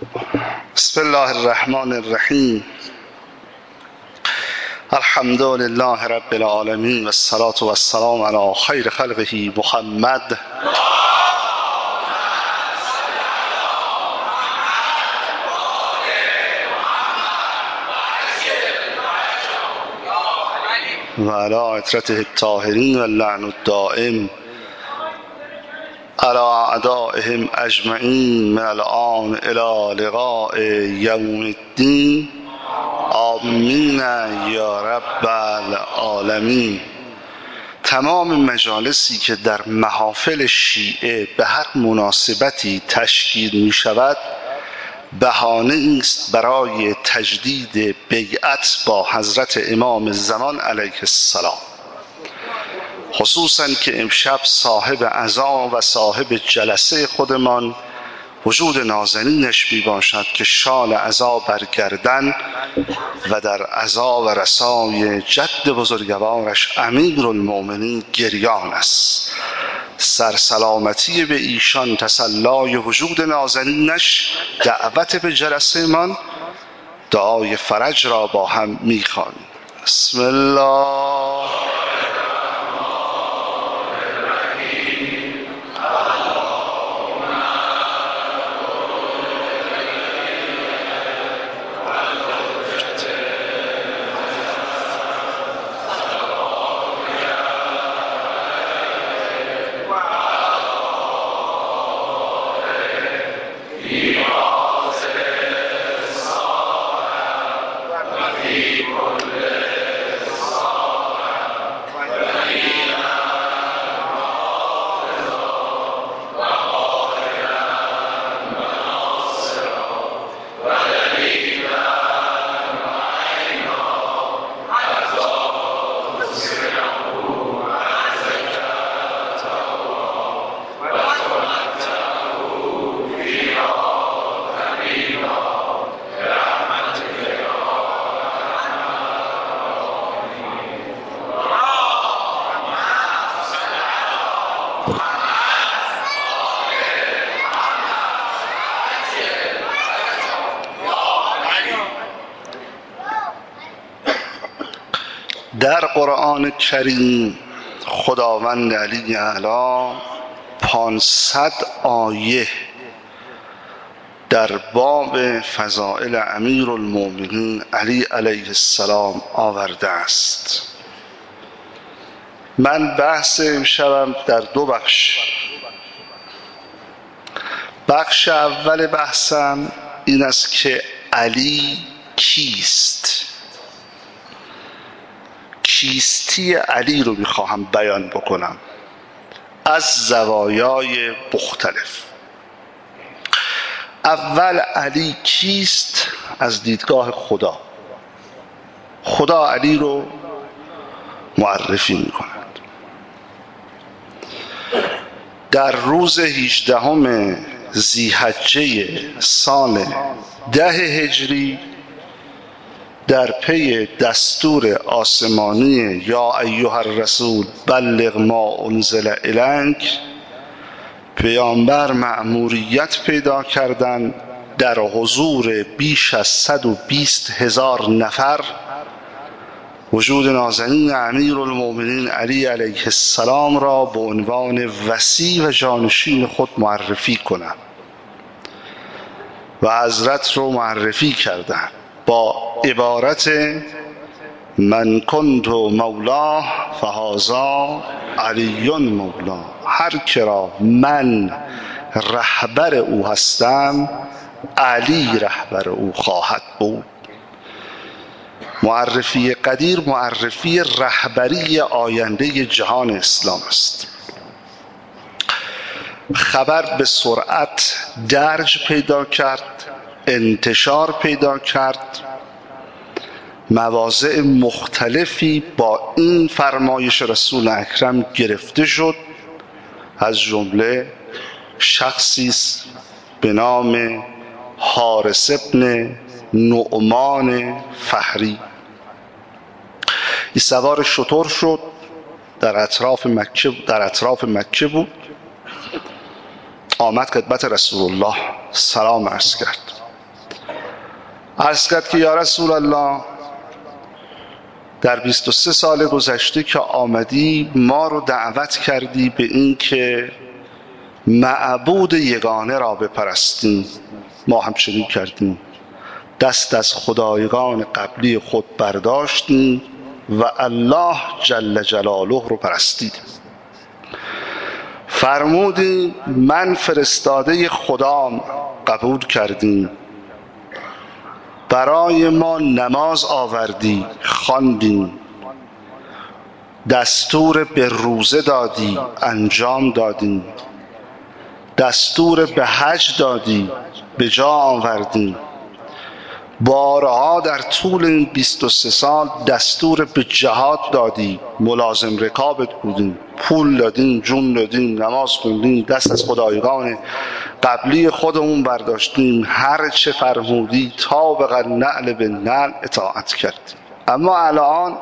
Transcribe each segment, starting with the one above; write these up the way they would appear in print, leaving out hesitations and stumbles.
بسم الله الرحمن الرحیم. الحمد لله رب العالمین و الصلاة و السلام علی خیر خلقه محمد و علی عترته الطاهرین و اللعن الدائم على اعدائهم اجمعین من الآن الى لقاء یوم الدین. آمین یا رب العالمین. تمام مجالسی که در محافل شیعه به هر مناسبتی تشکیل می شود بهانه است برای تجدید بیعت با حضرت امام زمان علیه السلام، خصوصا که امشب صاحب عزا و صاحب جلسه خودمان وجود نازنینش می باشد که شال عزا برگردن و در عزا و رسای جد بزرگوارش امیرالمؤمنین گریان است. سرسلامتی به ایشان، تسلای وجود نازنینش، دعوت به جلسه من، دعای فرج را با هم می خوانیم. بسم الله. در قرآن کریم خداوند علی اعلی 500 آیه در باب فضائل امیرالمؤمنین علی علیه السلام آورده است. من بحث امشبم در دو بخش. بخش اول بحثم این است که علی کیست؟ کیستی علی رو میخواهم بیان بکنم از زوایای مختلف. اول علی کیست از دیدگاه خدا. خدا علی رو معرفی میکند. در روز 18 ذی‌حجه سال 10 هجری در پی دستور آسمانی یا ایها الرسول بلغ ما انزل الیک، پیامبر مأموریت پیدا کردند در حضور بیش از 120,000 نفر وجود نازنین امیرالمؤمنین علی علیه السلام را به عنوان وصی و جانشین خود معرفی کنند و حضرت رو معرفی کردند با عبارت من کنت مولاه فهذا علی مولاه. هر کرا من رهبر او هستم علی رهبر او خواهد بود. معرفی قدیر معرفی رهبری آینده جهان اسلام است. خبر به سرعت درج پیدا کرد، انتشار پیدا کرد. مواضع مختلفی با این فرمایش رسول اکرم گرفته شد، از جمله شخصی به نام حارث ابن نعمان فهری. این سوار شتر شد، در اطراف مکه بود. آمد خدمت رسول الله سلام عرض کرد. عرض کرد که یا رسول الله، در 23 سال گذشته که آمدی ما رو دعوت کردی به این که معبود یگانه را بپرستیم، ما هم چنین کردیم، دست از خدایگان قبلی خود برداشتیم و الله جل جلاله رو پرستیدیم. فرمودی من فرستاده خدام قبول کردیم، برای ما نماز آوردی خواندیم، دستور به روزه دادی انجام دادیم، دستور به حج دادی به جا آوردیم، بارها در طول این 23 سال دستور به جهاد دادی، ملازم رکابت بودیم، پول دادیم، جون دادیم، نماز خوندیم، دست از خدایگان قبلی خودمون برداشتیم، هر چه فرمودی طابق النعل به نعل اطاعت کردیم. اما الان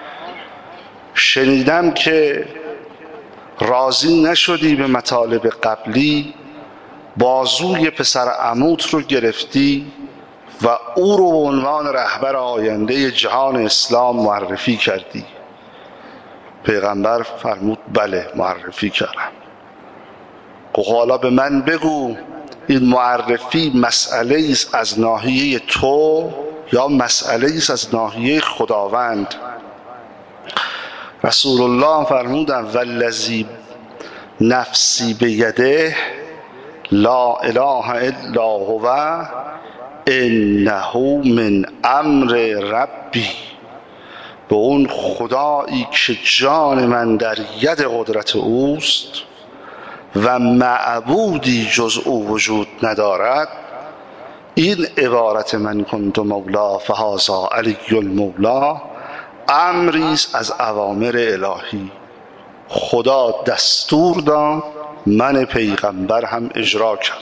شنیدم که راضی نشدی به مطالب قبلی، بازوی پسر عموت رو گرفتی و او رو به عنوان رهبر آینده جهان اسلام معرفی کردی. پیغمبر فرمود بله معرفی کردم. حالا به من بگو این معرفی مسئله است از ناحیه تو یا مسئله است از ناحیه خداوند؟ رسول الله فرمودن والذی نفسی بیده لا اله الا هو انه من امر ربی، به اون خدایی که جان من در ید قدرت اوست و معبودی جز او وجود ندارد، این عبارت من کنت مولا فهذا علی المولا امری است از اوامر الهی. خدا دستور داد، من پیغمبر هم اجرا کردم.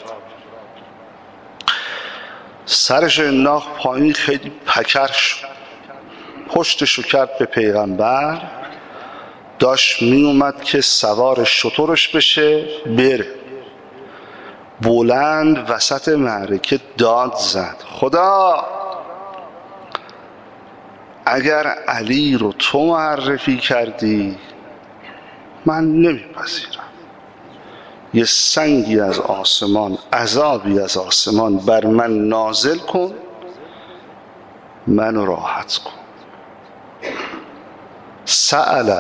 سرش انداخت پایین، خیلی پکر شد، پشتشو کرد به پیغمبر، داشت می اومد که سوار شترش بشه بره. بلند وسط معرکه داد زد خدا اگر علی رو تو معرفی کردی من نمیپذیرم، یه سنگی از آسمان، عذابی از آسمان بر من نازل کن، منو راحت کن. سأل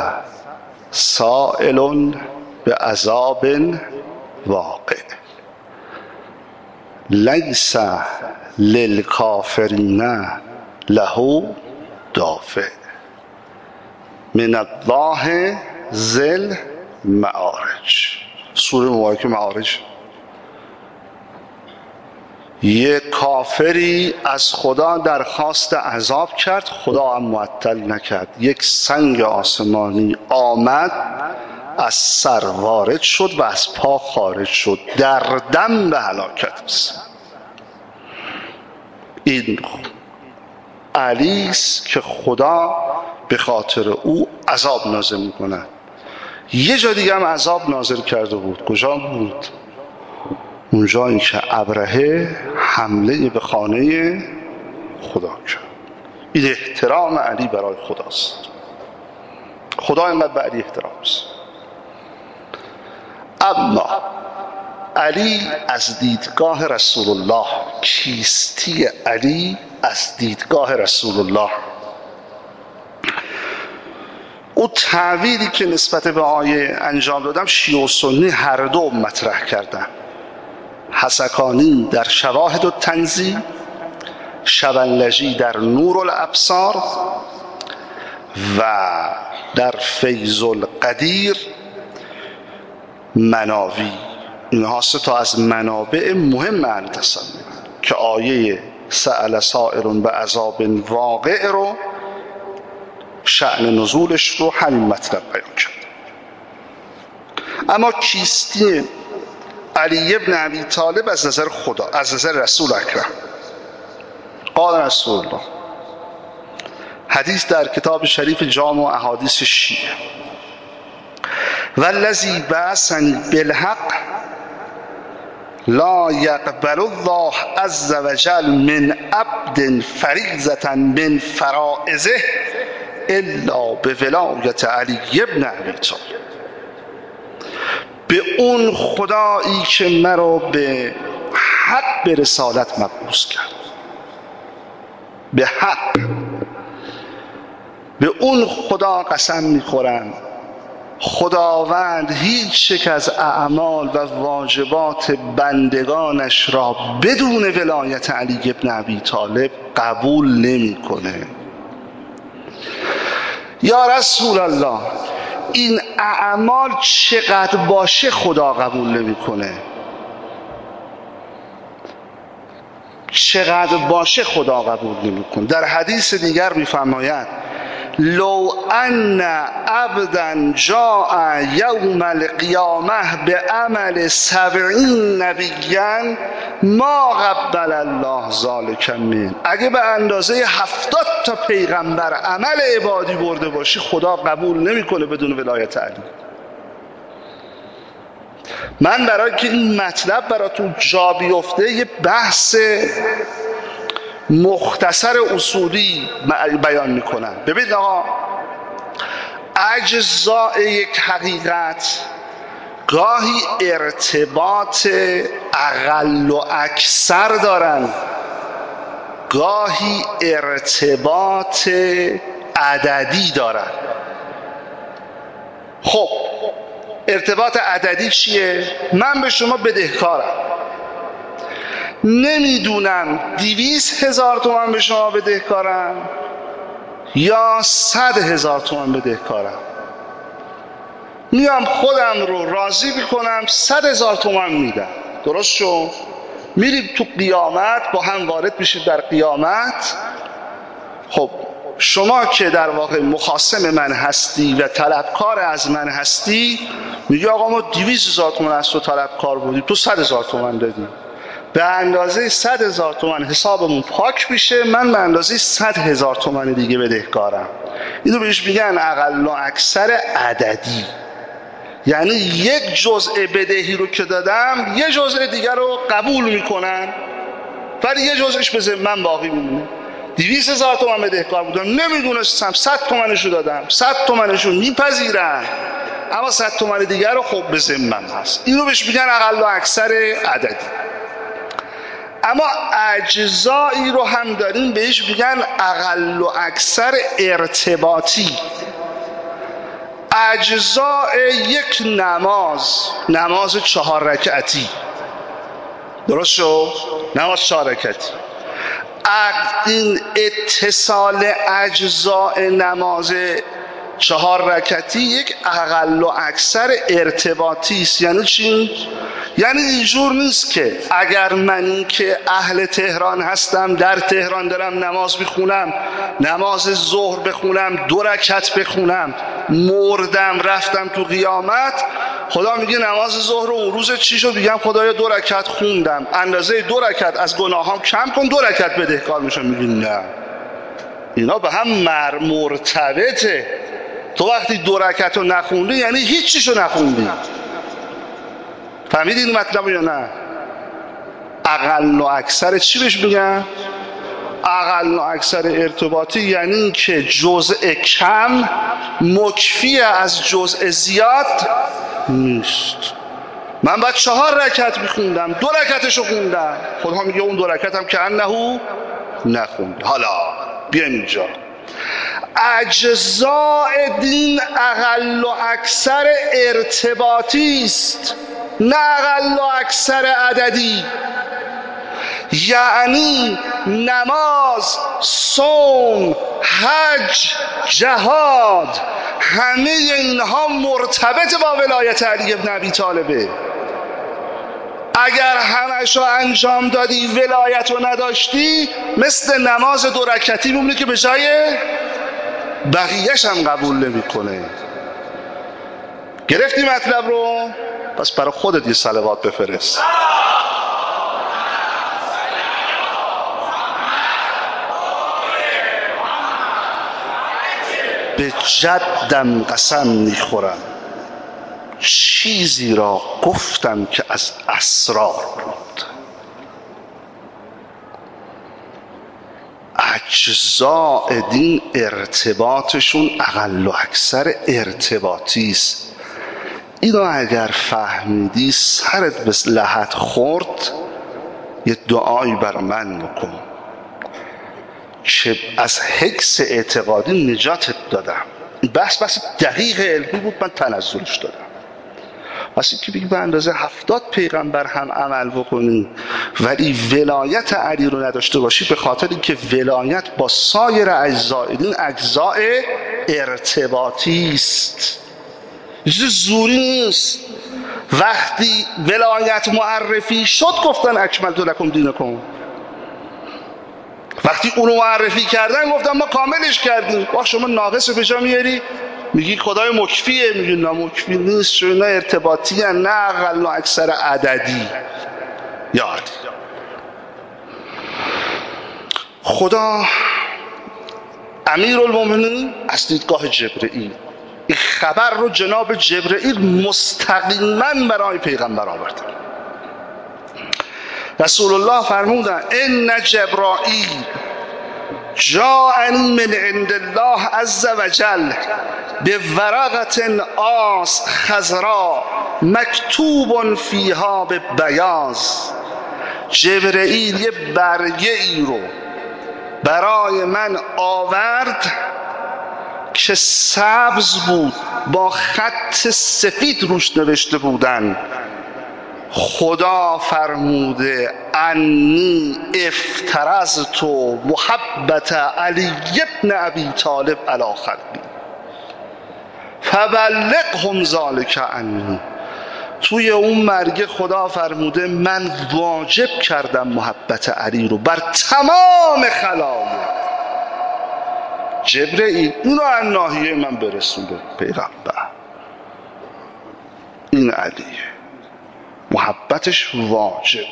سائل به عذاب واقع لیس للکافرین له دافع من الله ذی المعارج. سوره مبارکه معارج. یک کافری از خدا درخواست عذاب کرد، خدا هم معطل نکرد، یک سنگ آسمانی آمد، از سر وارد شد و از پا خارج شد، در دم به هلاکت است. این علی است که خدا به خاطر او عذاب نازل می‌کند. یه جا دیگه هم عذاب نازل کرده بود. کجا بود؟ اونجا این که ابرهه حمله به خانه خدا کرد. این احترام علی برای خداست. خدا اینقدر به علی احترام است. اما علی از دیدگاه رسول الله، کیستی علی از دیدگاه رسول الله، او تعبیری که نسبت به آیه انجام دادم شیعه و سنی هر دو مطرح کردن. حسکانی در شواهد التنزیل، شبنلجی در نور الابصار و در فیض القدیر مناوی. اینها سه تا از منابع مهم اهل تصوف که آیه سأل سائل به عذاب واقع رو، شأن نزولش رو همین مطلب بیان کرد. اما کیستی علی ابن ابی طالب از نظر خدا، از نظر رسول اکرم، قال رسول الله، حدیث در کتاب شریف جامع احادیث شیعه، والذی بعثنی بالحق لا یقبل الله عز وجل من عبد فریضة من فرائضه الا به ولایت علی ابن ابی طالب. به اون خدایی که مرا به حق به رسالت مبعوث کرد، به حق، به اون خدا قسم میخورم خداوند هیچ یک از اعمال و واجبات بندگانش را بدون ولایت علی ابن ابی طالب قبول نمیکنه. یا رسول الله این اعمال چقدر باشه خدا قبول نمیکنه؟ چقدر باشه خدا قبول نمیکنه؟ در حدیث دیگر میفرماید لو ان عبدا جاء یوم القیامه به عمل 70 نبیا ما قبل الله ذلک من. اگه به اندازه 70 تا پیغمبر عمل عبادی برده باشی خدا قبول نمیکنه بدون ولایت علی. من برای که این مطلب براتون جا بیفته یه بحث مختصر اصولی بیان میکنم. ببینید آقا، اجزاء یک حقیقت گاهی ارتباط اقل و اکثر دارن، گاهی ارتباط عددی دارن. خب ارتباط عددی چیه؟ من به شما بدهکارم، نمیدونم 200,000 تومان به شما بدهکارم یا 100,000 تومان بدهکارم. میام خودم رو راضی میکنم 100,000 تومان میدم. درست شو؟ میریم تو قیامت، با هم وارد میشید در قیامت. خب شما که در واقع مخاصم من هستی و طلبکار از من هستی، میگه آقا ما 200,000 تومان از تو طلبکار بودیم، تو 100,000 تومان دادی، به اندازه 100,000 تومان حسابمون پاک میشه، من به اندازه 100,000 تومان دیگه بدهکارم. اینو بهش میگن اقل و اکثر عددی. یعنی یک جزء بدهی رو که دادم یه جزء دیگر رو قبول میکنن ولی یه جزءش به ذمم باقی میمونه. 200,000 تومان بدهکار بودم، نمیدونستم 100 تومنش رو دادم، 100 تومنش رو میپذیرن اما 100 تومان دیگر رو خب به ذمم هست. اینو بهش میگن اقل و اکثر عددی. اما اجزایی رو هم داریم بهش میگن اقل و اکثر ارتباطی. اجزاء یک نماز 4 رکعتی، درست شو؟ نماز 4 رکعتی. این اتصال اجزاء نماز 4 رکعتی یک اقل و اکثر ارتباطی است. یعنی چی؟ یعنی اینجور نیست که اگر من که اهل تهران هستم، در تهران دارم نماز بخونم، نماز ظهر بخونم، 2 رکعت بخونم، مردم رفتم تو قیامت، خدا میگه نماز ظهر اون روز چی شد؟ میگم خدایا 2 رکعت خوندم، اندازه 2 رکعت از گناهام کم کن، 2 رکعت بدهکار میشم. میگی نه، اینا به هم مرتبطه. تو وقتی 2 رکعت رو نخوندی یعنی هیچ چیشو نخوندی. فهمیدید این مطلب یا نه؟ اقل و اکثر چی بهش میگن؟ اقل و اکثر ارتباطی، یعنی که جزء کم مکفی از جزء زیاد نیست. من باید 4 رکعت میخوندم، 2 رکعتشو خوندم، خدا میگه اون 2 رکعت هم که انهو نخوند. حالا بیایم اینجا، اجزاء دین اقل و اکثر ارتباطی است، نه اقل و اکثر عددی. یعنی نماز، صوم، حج، جهاد، همه اینها مرتبط با ولایت علی ابن ابی طالبه. اگر همش رو انجام دادی ولایت رو نداشتی، مثل نماز 2 رکعتی میمونه که به جای بقیهش هم قبول نمیکنه. گرفتی مطلب رو؟ پس برای خودت یه صلوات بفرست. به جدم قسم میخورم چیزی را گفتم که از اسرار بود. اجزاء دین ارتباطشون اقل و اکثر ارتباطی است. اینو اگر فهمیدی سرت به لحد خورد، یه دعایی برای من بکن که از حکس اعتقادی نجاتت دادم. بس دقیق علمی بود، من تنزلش دادم. واسه که بگی به اندازه 70 پیغمبر هم عمل بکنی ولی ولایت علی رو نداشته باشی، به خاطر اینکه ولایت با سایر اجزاء دین اجزاء ارتباطی است، زوری نیست. وقتی ولایت معرفی شد گفتن اکملت لکم دینکم، وقتی اونو معرفی کردن گفتن ما کاملش کردیم. وقت شما ناقص به جا میاری میگی خدای مکفیه، میگی نه مکفی نیست، چون نه ارتباطی هن، نه اقل و اکثر عددی یا عدی. خدا امیرالمومنین از دیدگاه جبرئیل این خبر رو جناب جبرئیل مستقیما برای پیغمبر آورده. رسول الله فرمودن ان جبرائیل جاءنی من عند الله عز وجل بورقة آس خضراء مکتوب فیها ببیاض. جبرئیل یه برگه ای رو برای من آورد که سبز بود، با خط سفید روش نوشته بودن خدا فرموده انی افترضت محبت علی ابن ابی طالب علی خلقی فبلغهم ذلک عنی. توی اون مرگه خدا فرموده من واجب کردم محبت علی رو بر تمام خلایق. جبرئیل اینو از ناحیه من برسون به پیغمبر. این علیه، محبتش واجبه.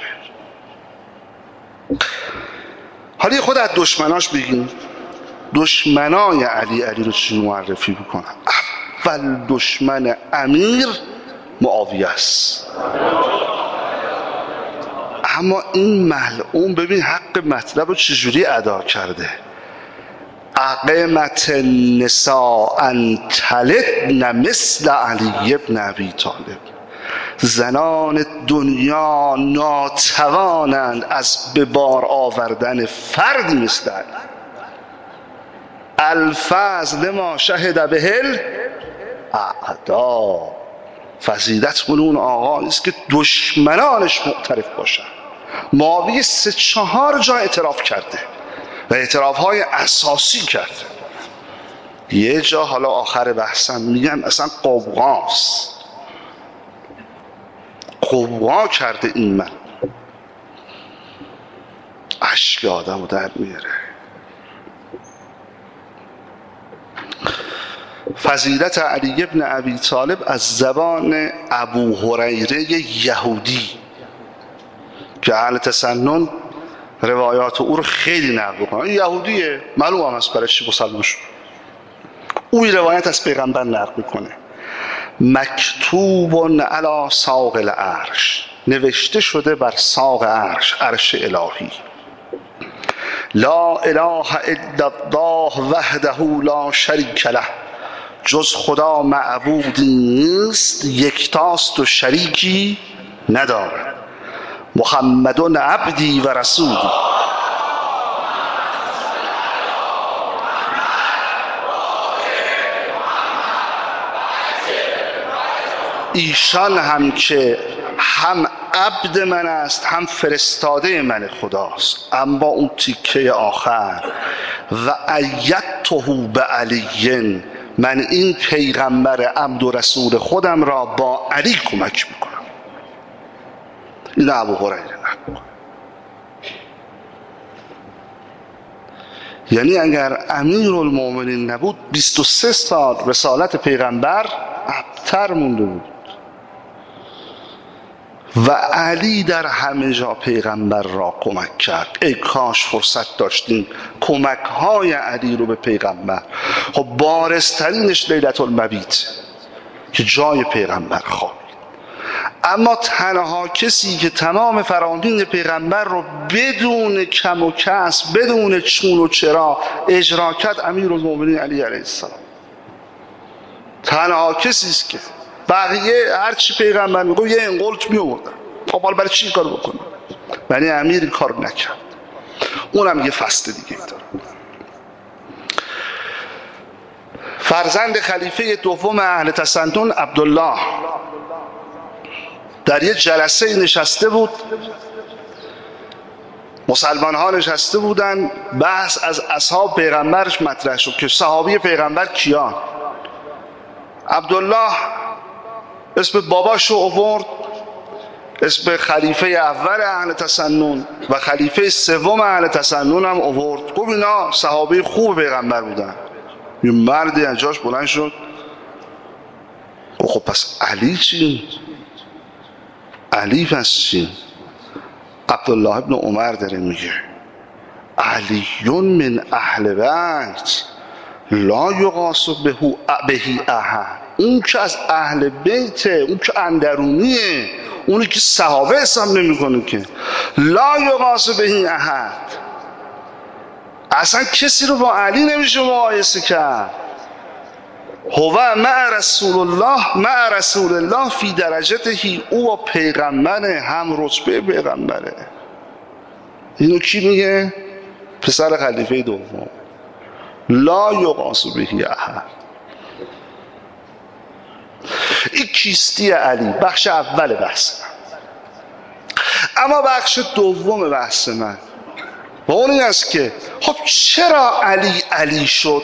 حالا خود از دشمناش بگیم. دشمنای علی رو چی معرفی بکنن؟ اول دشمن امیر معاویه است. اما این ملعون ببین حق مطلب رو چجوری ادا کرده. اقامت النساء ان تلدن مثل علی ابن ابی طالب. زنان دنیا ناتوانند از به بار آوردن فردی مثل علی. الفضل ما شهد بهل اعدا. فضیلت مال اون آقا است که دشمنانش معترف باشن. معاویه 3-4 جا اعتراف کرده و اعترافهای اساسی کرده. یه جا حالا آخر بحثم میگم اصلا قوقاست، قوقا کرده این من، اشک آدم رو در میاره. فضیلت علی ابن ابی طالب از زبان ابو هریره یهودی که اهل تسنن روایات او رو خیلی نقل میکنن. یهودیه، معلوم هم است برای چی مسلمان شد. او روایت از پیغمبر نقل میکنه. مکتوب علی ساق العرش، نوشته شده بر ساق عرش، عرش الهی. لا اله الا الله وحده لا شریک له. جز خدا معبودی نیست، یکتاست و شریکی ندارد. محمدun عبدی و رسولی. ایشان هم که هم عبد من است هم فرستاده من خداست. اما اون تیکه آخر و ایدته بعلی، من این پیغمبر عبد و رسول خودم را با علی کمک میکنم. این ابو هریره نکنه. یعنی اگر امیرالمومنین نبود 23 سال رسالت پیغمبر ابتر مونده بود و علی در همه جا پیغمبر را کمک کرد. ای کاش فرصت داشتیم کمک های علی رو به پیغمبر. خب بارزترینش لیلة المبیت که جای پیغمبر خوابید. اما تنها کسی که تمام فرامین پیغمبر رو بدون کم و کس، بدون چون و چرا اجرا کرد امیرالمومنین علی علیه السلام. تنها کسی است که بقیه هرچی پیغمبر میگه یه انقلت میوردن. خب حالا برای چی کار بکنه؟ ولی امیر این کار نکرد. اونم یه فصل دیگه داره. فرزند خلیفه دوم اهل تسنن عبدالله در یه جلسه نشسته بود، مسلمان ها نشسته بودن، بحث از اصحاب پیغمبرش مطرح شد که صحابی پیغمبر کیان. عبدالله اسم باباشو آورد، اسم خلیفه اول اهل تسنن و خلیفه سوم اهل تسنن هم آورد. گفت اینا صحابه خوب پیغمبر بودن. یه مردی از جاش بلند شد، خب پس علی چی؟ علی پس چی؟ عبدالله ابن عمر داره میگه علیون من اهل بیت لا یقاس بهی احد. اون که از اهل بیته، اون که اندرونیه، اونی که صحابه حساب نمیکنه که لا یقاس بهی احد. اصلا کسی رو با علی نمیشه مقایسه کرد. هو مع رسول الله فی درجته، او با پیغمبره، هم رتبه پیغمبره. اینو کی میگه؟ پسر خلیفه دوم. لا یقاس بهی احد. این کیستی علی بخش اول بحث من. اما بخش دوم بحث من و اون این است که خب چرا علی شد؟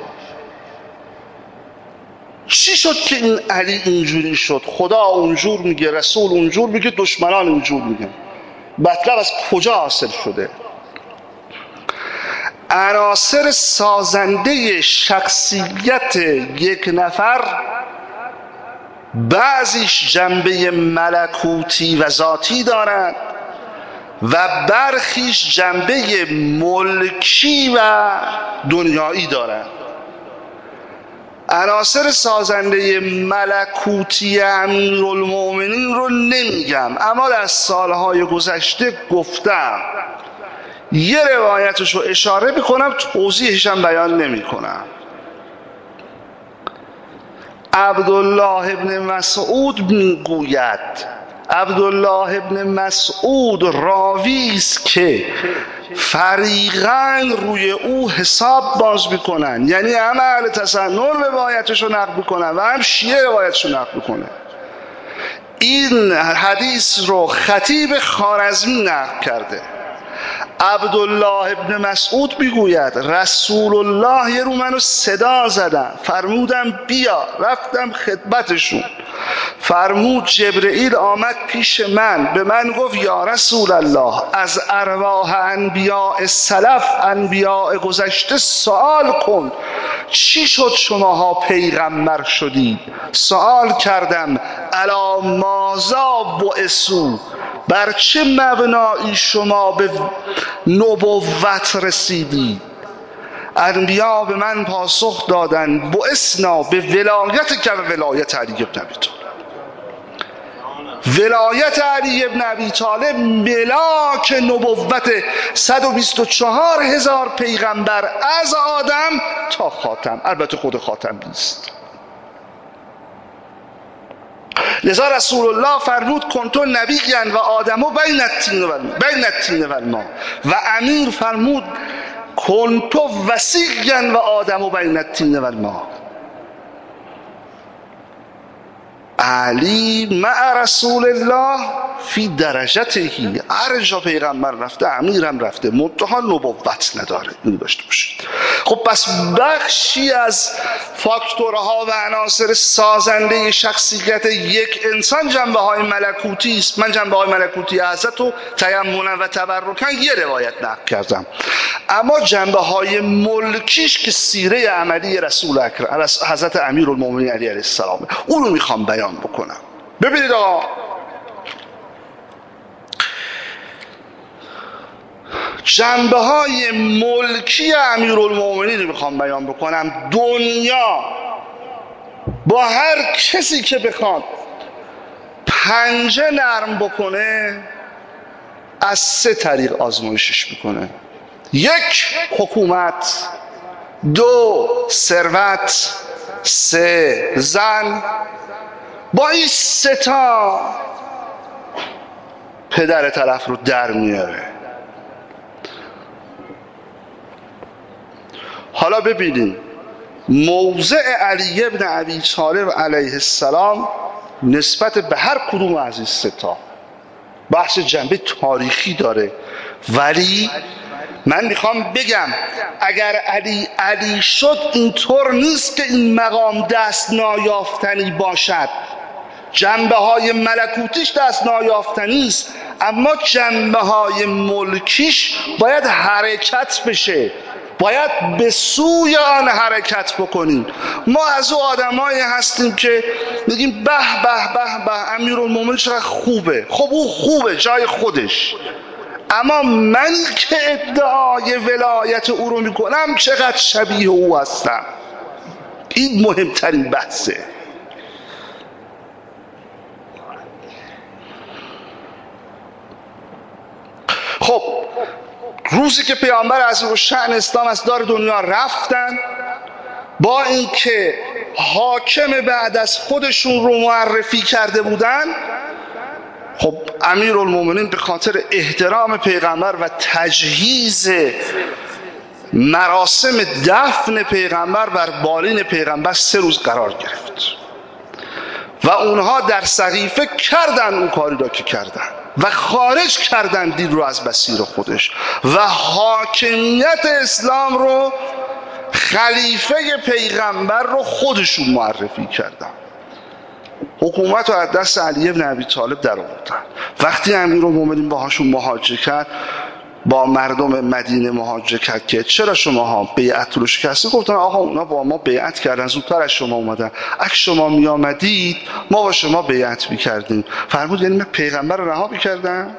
چی شد که این علی اینجوری شد؟ خدا اونجور میگه، رسول اونجور میگه، دشمنان اونجور میگه. مطلب از کجا حاصل شده؟ عناصر سازنده شخصیت یک نفر بعضیش جنبه ملکوتی و ذاتی دارد و برخیش جنبه ملکی و دنیایی دارد. عناصر سازنده ملکوتی امیرالمومنین رو نمیگم، اما در سالهای گذشته گفتم، یه روایتش رو اشاره میکنم، توضیحش هم بیان نمیکنم. عبدالله ابن مسعود میگوید، عبدالله ابن مسعود راوی است که فریقین روی او حساب باز میکنن، یعنی هم اهل تسنن روایتش رو نقل میکنن و هم شیعه روایتش رو نقل میکنه. این حدیث رو خطیب خوارزمی نقل کرده. عبدالله ابن مسعود میگوید رسول الله یه رو منو صدا زدن، فرمودم بیا، رفتم خدمتشون، فرمود جبرئیل آمد پیش من، به من گفت یا رسول الله از ارواح انبیاء سلف، انبیاء گذشته سوال کن، چی شد شماها پیغمبر شدید؟ سوال کردم الا ماذا بعثوا، بر چه مبنایی شما به نبوت رسیدید؟ انبیا به من پاسخ دادند بعثنا به ولایت که ولایت علی بن ابی طالب. ولایت علی بن ابی طالب ملاک نبوت 124,000 پیغمبر از آدم تا خاتم، البته خود خاتم نیست. لذا رسول الله فرمود کنت نبیا و آدم بین الطین و الماء، و امیر فرمود کنت وصیا و آدم بین الطین و الماء. علی مع رسول الله فی درجته، هر جا پیغمبر رفته امیرم رفته، منتها نبوت نداره. این داشته باشید. خب پس بخشی از فاکتورها و عناصر سازنده شخصیت یک انسان جنبه های ملکوتی است. من جنبه های ملکوتی حضرت رو تیمنا و تبرکن یه روایت نقل کردم، اما جنبه های ملکیش که سیره عملی رسول اکرم حضرت امیرالمومنین علی علیه السلام، اون رو میخوام بیان بکنم. ببینید آقا، جنبه های ملکی امیرالمومنین رو میخوام بیان بکنم. دنیا با هر کسی که بخواد پنجه نرم بکنه از 3 طریق آزمایشش میکنه: 1 حکومت، 2 ثروت، 3 زن. با این 3 تا پدر طرف رو در میاره. حالا ببینیم موضع علی ابن ابی طالب علیه السلام نسبت به هر کدوم از این 3 تا بحث جنبه تاریخی داره، ولی من میخوام بگم اگر علی شد اینطور نیست که این مقام دست نایافتنی باشد. جنبه های ملکوتیش دست نایافتنی است، اما جنبه های ملکیش باید حرکت بشه، باید به سوی آن حرکت بکنیم. ما از او آدمایی هستیم که میگیم به به به به امیرالمومنین چقدر خوبه. خب او خوبه جای خودش، اما من که ادعای ولایت او رو میکنم چقدر شبیه او هستم. این مهمترین بحثه. خب روزی که پیامبر عظیم‌الشأن اسلام از دار دنیا رفتن، با اینکه حاکم بعد از خودشون رو معرفی کرده بودن، خب امیرالمومنین به خاطر احترام پیغمبر و تجهیز مراسم دفن پیغمبر بر بالین پیغمبر 3 روز قرار گرفت و اونها در سقیفه کردن اون کاری را که کردن و خارج کردن دین رو از مسیر خودش و حاکمیت اسلام رو، خلیفه پیغمبر رو خودشون معرفی کردن. حکومت رو از دست علی ابن ابی طالب در آوردن. وقتی امیرالمومنین باهاشون مهاجره کرد، با مردم مدینه مهاجره کرد که چرا شماها بیعت رو شکستید، گفتن آقا اونا با ما بیعت کردن، زودتر از شما اومدن، اگه شما می آمدید ما با شما بیعت میکردیم. فرمود یعنی من پیغمبر رو رها میکردم؟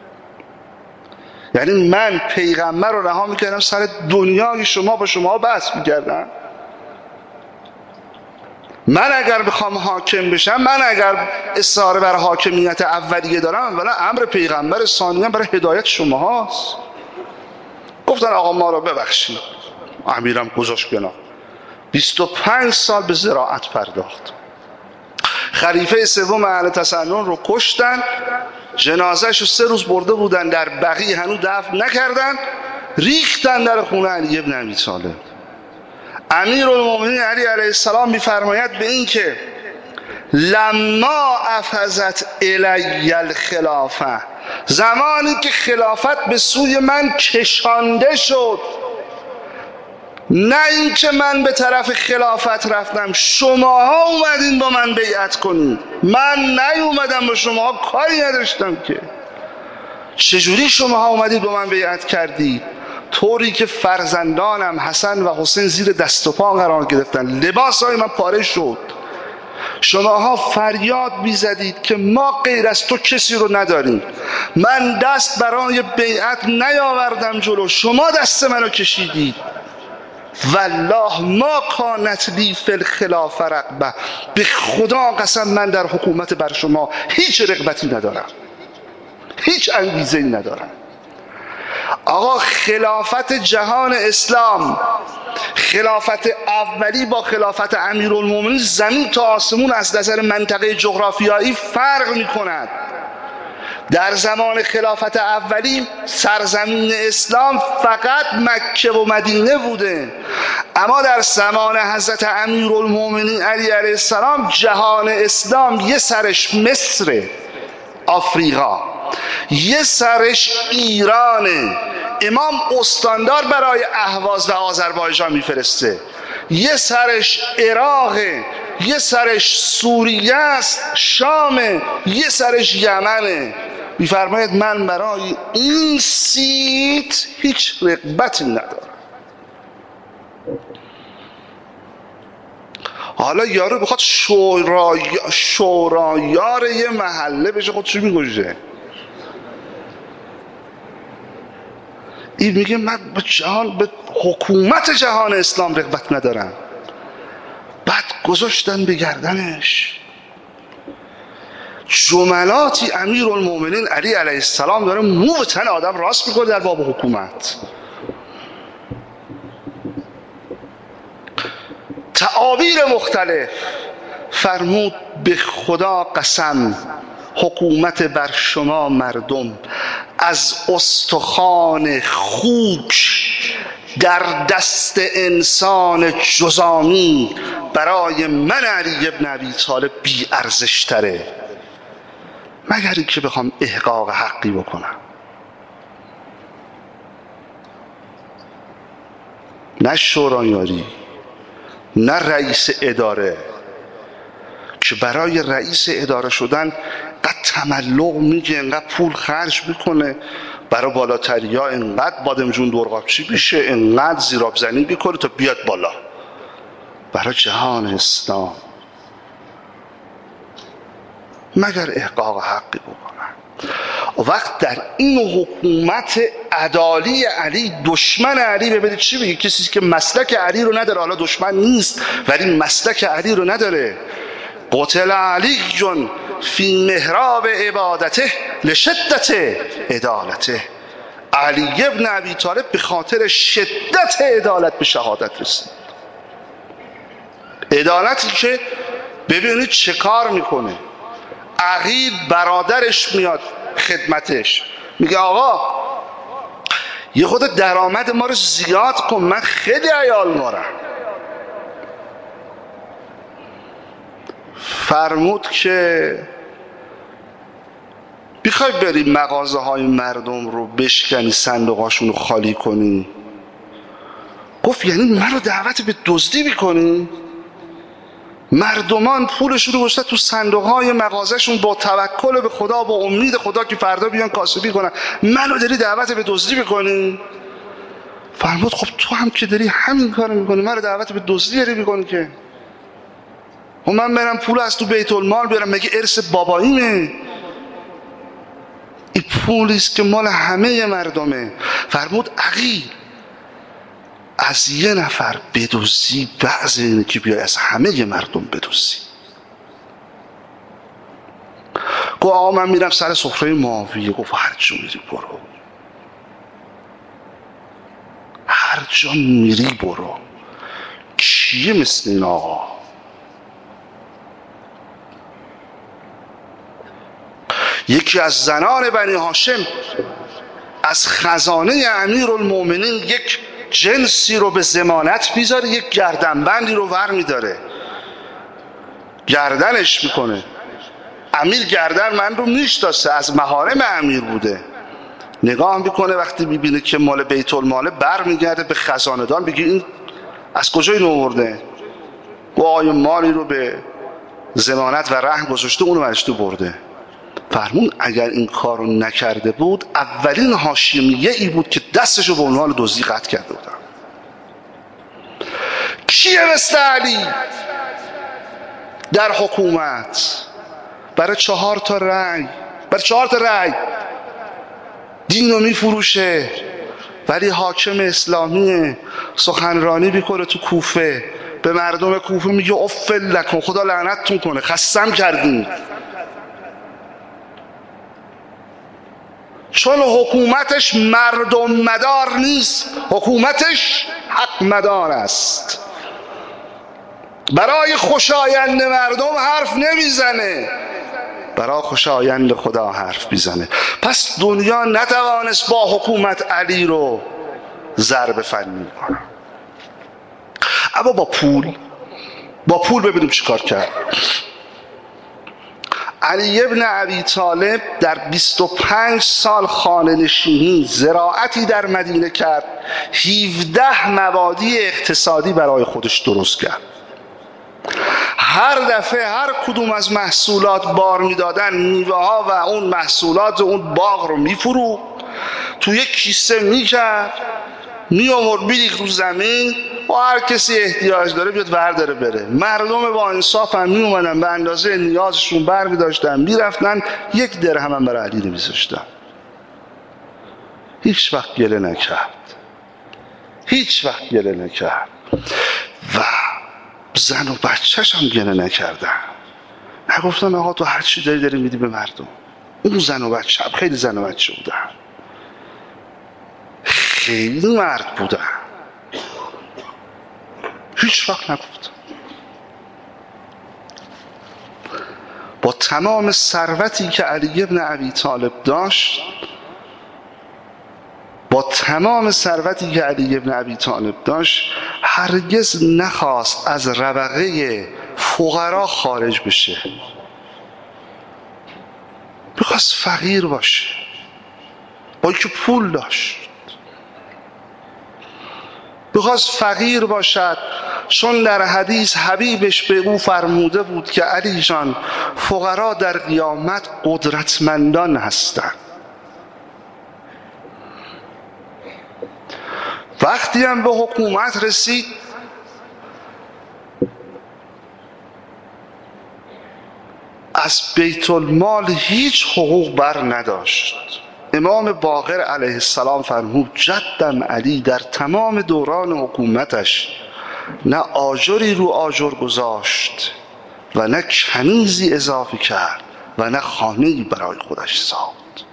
یعنی من پیغمبر رو رها میکردم سر دنیای شما با شما بحث میکردم؟ من اگر بخوام حاکم بشم، من اگر اصرار بر حاکمیت اولیه دارم، ولی امر پیغمبر ثانیه برای هدایت شما هست. گفتن آقا ما رو ببخشید. امیرم گذاشت کنار. 25 سال به زراعت پرداخت. خلیفه سوم اهل تسنن رو کشتن، جنازه‌ش رو 3 روز برده بودن در بقیع، هنوز دفن نکردن، ریختن در خونه علی ابن ابی طالب. امیرالمومنین علی علیه السلام می‌فرماید به این که لما افضت الی الخلافه، زمانی که خلافت به سوی من کشانده شد، نه این که من به طرف خلافت رفتم، شماها اومدین با من بیعت کنید، من نیومدم با شماها کاری نداشتم که. چجوری شماها اومدید با من بیعت کردید؟ طوری که فرزندانم حسن و حسین زیر دست و پا قرار گرفتن، لباسای من پاره شد، شماها فریاد بیزدید که ما غیر از تو کسی رو نداریم، من دست برای بیعت نیاوردم جلو، شما دست منو کشیدید. والله ما کانت لی فی الخلافه رغبه، به خدا قسم من در حکومت بر شما هیچ رغبتی ندارم، هیچ انگیزه‌ای ندارم. آقا خلافت جهان اسلام، خلافت اولی با خلافت امیرالمومنین زمین تا آسمون از نظر منطقه جغرافیایی فرق می کند. در زمان خلافت اولی سرزمین اسلام فقط مکه و مدینه بوده، اما در زمان حضرت امیرالمومنین علی علیه السلام جهان اسلام یه سرش مصر، آفریقا، یه سرش ایرانه، امام استاندار برای اهواز و آذربایجان میفرسته، یه سرش عراقه، یه سرش سوریه است، شامه، یه سرش یمنه. میفرماید من برای این سیت هیچ رغبتی ندارم. حالا یارو بخواد شورایار یه محله بشه، خود چی میگوشه؟ این میگه من به حکومت جهان اسلام رغبت ندارم. بعد گذاشتن به گردنش. جملاتی امیرالمومنین علی علیه السلام داره مو به تن آدم راست میکنه در باب حکومت. تعابیر مختلف فرمود به خدا قسم حکومت بر شما مردم از استخوان خوک در دست انسان جزامی برای من علی ابن ابی طالب بی ارزش تره، مگر این که بخوام احقاق حقی بکنم. نه شورایاری، نه رئیس اداره که برای رئیس اداره شدن قد تملق میگه، انقدر پول خرج میکنه برای بالاتری ها، انقدر بادمجون دورقابچی بشه، انقدر زیراب زنی بیکنه تا بیاد بالا. برای جهان اسلام مگر احقاق حقی بکنن. وقت در این حکومت عدالی علی دشمن علی، ببینید چی بگه، کسی که مسلک علی رو نداره، حالا دشمن نیست ولی مسلک علی رو نداره. قتل علی فی محراب عبادته لشدت عدالته. علی ابن ابی طالب به خاطر شدت عدالت به شهادت رسید. عدالتی که ببینید چه کار میکنه. عقیل برادرش میاد خدمتش میگه آقا یه خود درآمد ما رو زیاد کن، من خیلی عیال مارم. فرمود که بیخوای بری مغازه های مردم رو بشکنی، صندوقاشون رو خالی کنی؟ گفت یعنی من رو دعوت به دزدی میکنی؟ مردمان پولشون رو گذاشتن تو صندوق های مغازهشون با توکل به خدا، با امید خدا که فردا بیان کاسبی کنن، منو داری دعوت به دزدی میکنی؟ فرمود خب تو هم که داری همین کارو میکنی، من رو دعوت به دزدی داری میکنی که؟ و من برم پول از تو بیت المال بیارم، مگه ارث باباییمه؟ این پولیست که مال همه مردمه. فرمود عقیل از یه نفر بدزدی بعض اینه که بیای از همه مردم بدزدی. گفت آقا من میرم سر سفره معاویه. گفت هر جا میری برو، هر جا میری برو، کیه مثل این آقا؟ یکی از زنان بنی هاشم از خزانه امیرالمومنین یک جنسی رو به ضمانت میذاره، یک گردنبندی رو ور میداره، گردنش میکنه. امیر گردن من رو میشناسه، از محارم امیر بوده. نگاه میکنه وقتی میبینه که مال بیت الماله، بر میگرده به خزانه دار، بگه این از کجا اینو آورده؟ و آیا مالی رو به ضمانت و رهن گذاشته، اونو برش تو برده. فرمون اگر این کار رو نکرده بود، اولین هاشمیه ای بود که دستش رو به عنوان دزدی قطع کرده بودن. کیه مثل علی در حکومت؟ برای 4 تا رأی، برای 4 تا رأی دین رو میفروشه، ولی حاکم اسلامیه، سخنرانی میکنه تو کوفه، به مردم کوفه میگه افل لکن، خدا لعنتتون کنه، خستم کردین. چون حکومتش مردم مدار نیست، حکومتش حق مدار است. برای خوشایند مردم حرف نمیزنه، برای خوشایند خدا حرف میزنه. پس دنیا نتوانست با حکومت علی رو ضرب فنی کنه. اما با پول ببینیم چیکار کرد. علی ابن ابی طالب در 25 سال خانه نشینی، زراعتی در مدینه کرد، 17 مبادی اقتصادی برای خودش درست کرد. هر دفعه هر کدوم از محصولات بار میدادن، میوه ها و اون محصولات اون باغ رو میفروخت، تو یک کیسه میکرد، میامرد میریخت رو زمین و هر کسی احتیاج داره بیاد ورداره بره. مردم با انصاف هم میومدن به اندازه نیازشون بر میداشتن میرفتن، 1 درهم هم برای علی نمیذاشتن. هیچ وقت گله نکرد، هیچ وقت گله نکرد و زن و بچهش هم گله نکردن. نگفتن آقا تو هر چی داری میدی به مردم. اون زن و بچه خیلی زن و بچه بودن، خیلی مرد بودن، هیچ وقت نگفت. با تمام ثروتی که علی ابن ابی طالب داشت، هرگز نخواست از ربقه فقرا خارج بشه. میخواست فقیر باشه، با اینکه پول داشت میخواست فقیر باشد، چون در حدیث حبیبش به او فرموده بود که علی جان، فقرا در قیامت قدرتمندان هستند. وقتی هم به حکومت رسید، از بیت المال هیچ حقوق بر نداشت. امام باقر علیه السلام فرمود جدم علی در تمام دوران حکومتش نه آجری رو آجر گذاشت و نه کنیزی اضافه کرد و نه خانه‌ای برای خودش ساخت.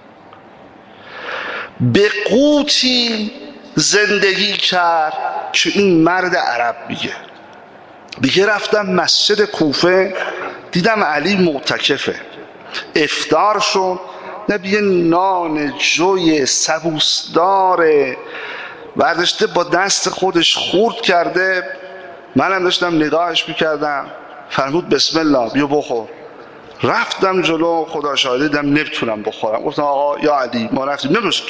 به قوتی زندگی کرد که این مرد عرب میگه رفتم مسجد کوفه، دیدم علی معتکفه. افطار شد، نبیه نان جوی سبوسدار برداشته با دست خودش خورد کرده. منم داشتم نگاهش میکردم، فرمود بسم الله بیا بخور. رفتم جلو، خدا شاهده دیدم نمیتونم بخورم. گفتم آقا یا علی، ما رفتیم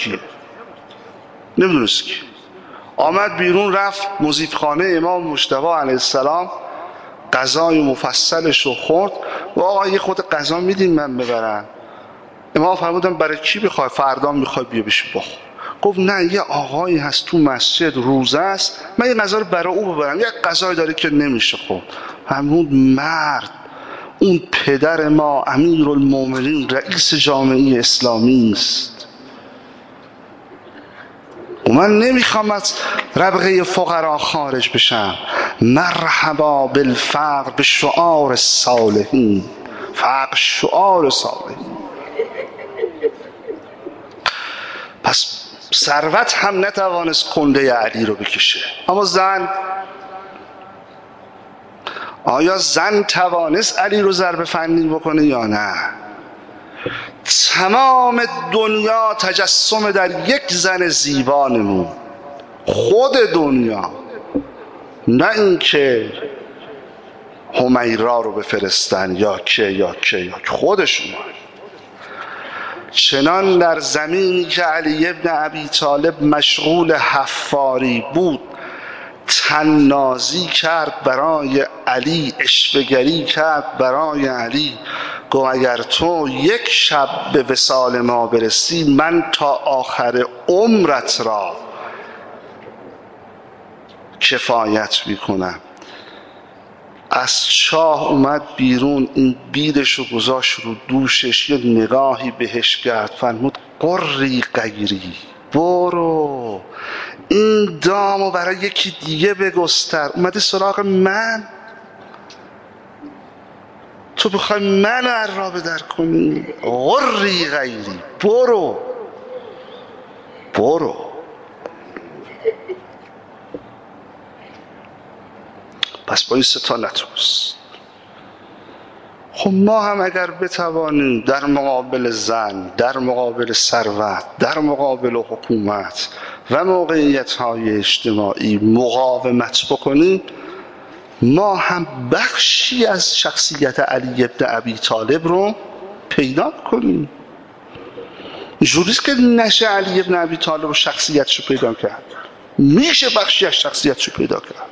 نمیدونست کیه. آمد بیرون، رفت مضیفخانه امام مجتبی علیه السلام، غذای مفصلش رو خورد. و آقا یه خود غذا میدین من ببرم؟ امام فرمودن برای کی بخوای؟ فردا میخوای بیا بشی بخور. گفت نه، یه آقایی هست تو مسجد روزه است، من یه غذا رو برای او ببرم، یه غذای داره که نمیشه خورد. همون مرد، اون پدر ما امیرالمومنین رئیس جامعه اسلامی است. و من نمیخوام از ربقه فقرا خارج بشم. مرحبا بالفقر به شعار الصالحین. فقر شعار صالحین. پس ثروت هم نتوانست کنده علی رو بکشه. اما آیا زن توانست علی رو ضرب فنی بکنه یا نه؟ تمام دنیا تجسم در یک زن زیبا نمود، خود دنیا، نه اینکه همیرا رو بفرستن یا که خودشون. چنان در زمینی که علی ابن ابی طالب مشغول حفاری بود، تنازی کرد برای علی، عشوه‌گری کرد برای علی. گفت اگر تو یک شب به وصال ما برسی، من تا آخر عمرت را کفایت میکنم. از چاه اومد بیرون، این بیدش رو گذاشت رو دوشش، یه نگاهی بهش کرد، فرمود قری غیری، برو این دامو برای یکی دیگه بگستر. اومده سراغ من، تو بخوای من عرابه در کنی؟ قری غیری، برو. پس با این ستا نتونست. خب ما هم اگر بتوانیم در مقابل زن، در مقابل ثروت، در مقابل حکومت و موقعیت‌های اجتماعی مقاومت بکنیم، ما هم بخشی از شخصیت علی ابن ابی طالب رو پیدا کنیم. جوریست که نشه علی ابن ابی طالب و شخصیتش رو پیدا کرد، میشه بخشی از شخصیتش رو پیدا کرد.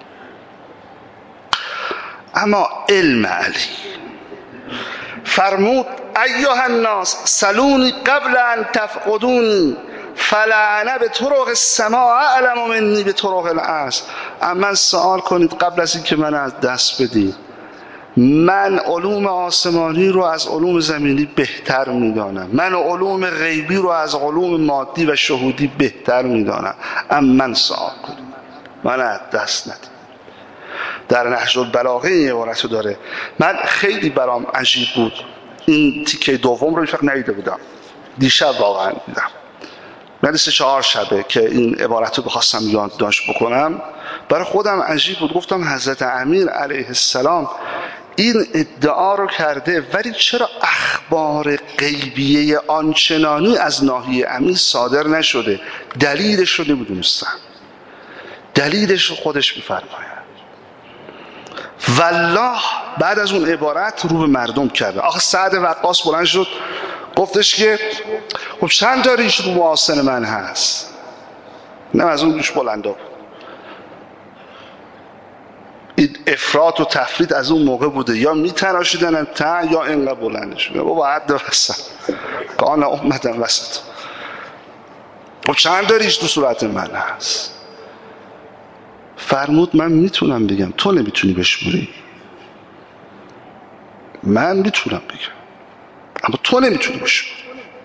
اما علم علی فرمود ایها الناس سلونی قبل ان تفقدونی فلعنه به طرق السماء اعلم منی به طرق الارض. من سوال کنید قبل از این که من از دست بدید. من علوم آسمانی رو از علوم زمینی بهتر میدانم، من علوم غیبی رو از علوم مادی و شهودی بهتر میدانم. اما من سوال کنید، من از دست ندید. در نهج البلاغه این عبارت رو داره. من خیلی برام عجیب بود، این تیکه دوم رو هیچ وقت ندیده بودم، دیشب واقعا دیدم. من 3-4 شبه که این عبارت رو بخواستم یادداشت بکنم، برای خودم عجیب بود. گفتم حضرت امیر علیه السلام این ادعا رو کرده، ولی چرا اخبار غیبیه آنچنانی از ناحیه امیر صادر نشده؟ دلیلش رو نمیدونستم، دلیلش رو خودش میفرماید. والله بعد از اون عبارت رو به مردم کرده. آخه سعد وقاص بلند شد گفتش که خب چند تا ریش رو محاسن من هست؟ نه از اون ریش بلندا بود. این افراط و تفرید از اون موقع بوده، یا میتراشیدن تا یا اینقدر بلندش بوده. بابا حد وسط کان امتن وسط. خب چند تا ریش تو صورت من هست؟ فرمود من میتونم بگم، تو نمیتونی بشموری. من میتونم بگم اما تو نمیتونی بشموری.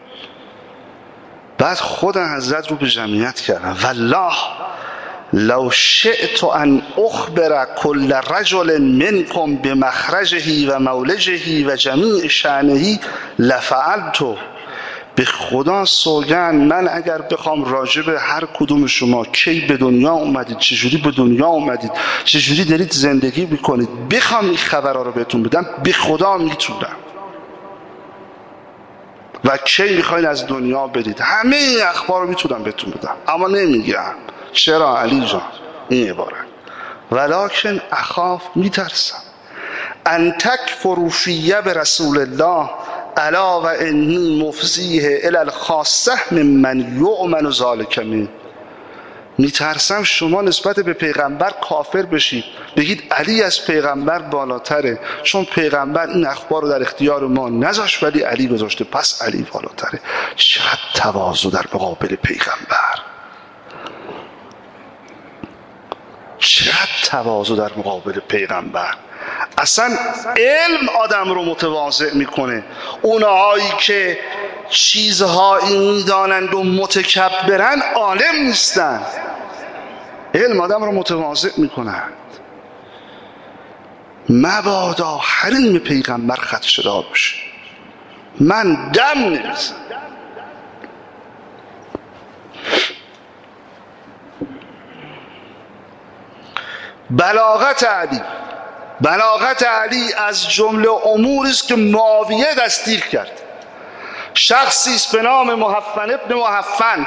بعد خود حضرت رو به جمعیت کردن. والله لو شئت ان اخبر كل رجل منكم بمخرجه و مولجه و جمیع شأنه لفعلته. به خدا سوگند من اگر بخوام راجع به هر کدوم شما کی به دنیا اومدید، چجوری به دنیا اومدید، چجوری دارید زندگی میکنید، بخوام این خبرها رو بهتون بدم، به خدا میتونم. و کی میخواین از دنیا برید، همه این اخبار رو میتونم بهتون بدم، اما نمیگم. چرا علی جان؟ این عبارت ولکن اخاف، میترسم ان تکفروا فیه برسول الله الا و انی مفزیه الی الخاصه ممن یؤمن ذلک منه. میترسم شما نسبت به پیغمبر کافر بشید، بگید علی از پیغمبر بالاتره، چون پیغمبر این اخبار رو در اختیار ما نذاشت ولی علی گذاشته، پس علی بالاتره. چقدر تواضع در مقابل پیغمبر، چقدر تواضع در مقابل پیغمبر. اصلا علم آدم رو متواضع میکنه. اونهایی که چیزهایی میدانند و متکبرن عالم نیستن، علم آدم رو متواضع میکنند. مبادا حریم پیغمبر خدشه‌دار بشه، من دم نمیزنم. بلاغت علی از جمله اموری است که معاویه تصدیق کرد. شخصی است به نام محفن ابن محفن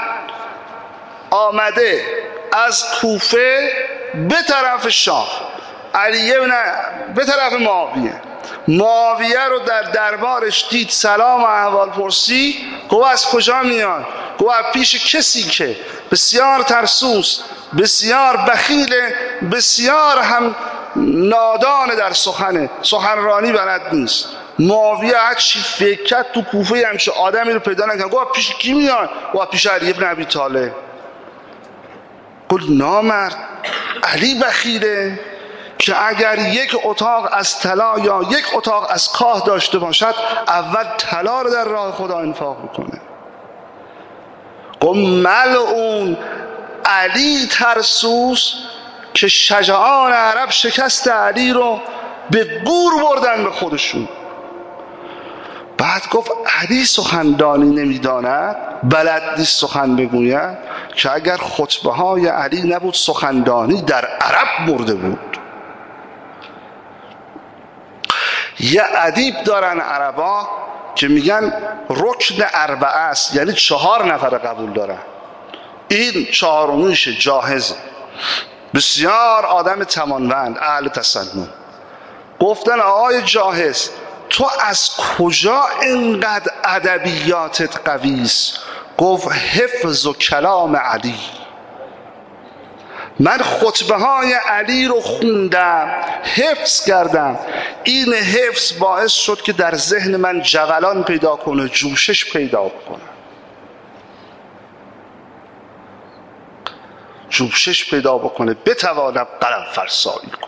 آمده از کوفه به طرف شاه، علی به طرف معاویه رو در دربارش دید، سلام و احوال پرسی. گفت از کجا میاد؟ گفت از پیش کسی که بسیار ترسوست، بسیار بخیل، بسیار هم نادان در سخنرانی بلد نیست. معاویه هر چی فکر کرد تو کوفه همچه آدمی رو پیدا نکرد. گفت پیش کی میاد؟ گفت پیش علی ابن ابی طالب. گفت نامرد، علی بخیله که اگر یک اتاق از طلا یا یک اتاق از کاه داشته باشد اول طلا رو در راه خدا انفاق میکنه. گفت ملعون علی ترسوس که شجعان عرب شکست علی رو به گور بردن به خودشون. بعد گفت علی سخندانی نمیداند، بلد نیست سخن بگوید، که اگر خطبه های علی نبود سخندانی در عرب مرده بود. یه ادیب دارن عربا که میگن رکن اربعه است، یعنی 4 نفر قبول دارن، این 4میش جاهزه. بسیار آدم تمانوند، اهل تسنن. گفتن آقای جاهز تو از کجا اینقدر ادبیاتت قوی است؟ گفت حفظ و کلام علی. من خطبه های علی رو خوندم، حفظ کردم. این حفظ باعث شد که در ذهن من جولان پیدا کنه، جوشش پیدا کنه، جوشش پیدا بکنه، بتوانم قلم فرسایی کنم.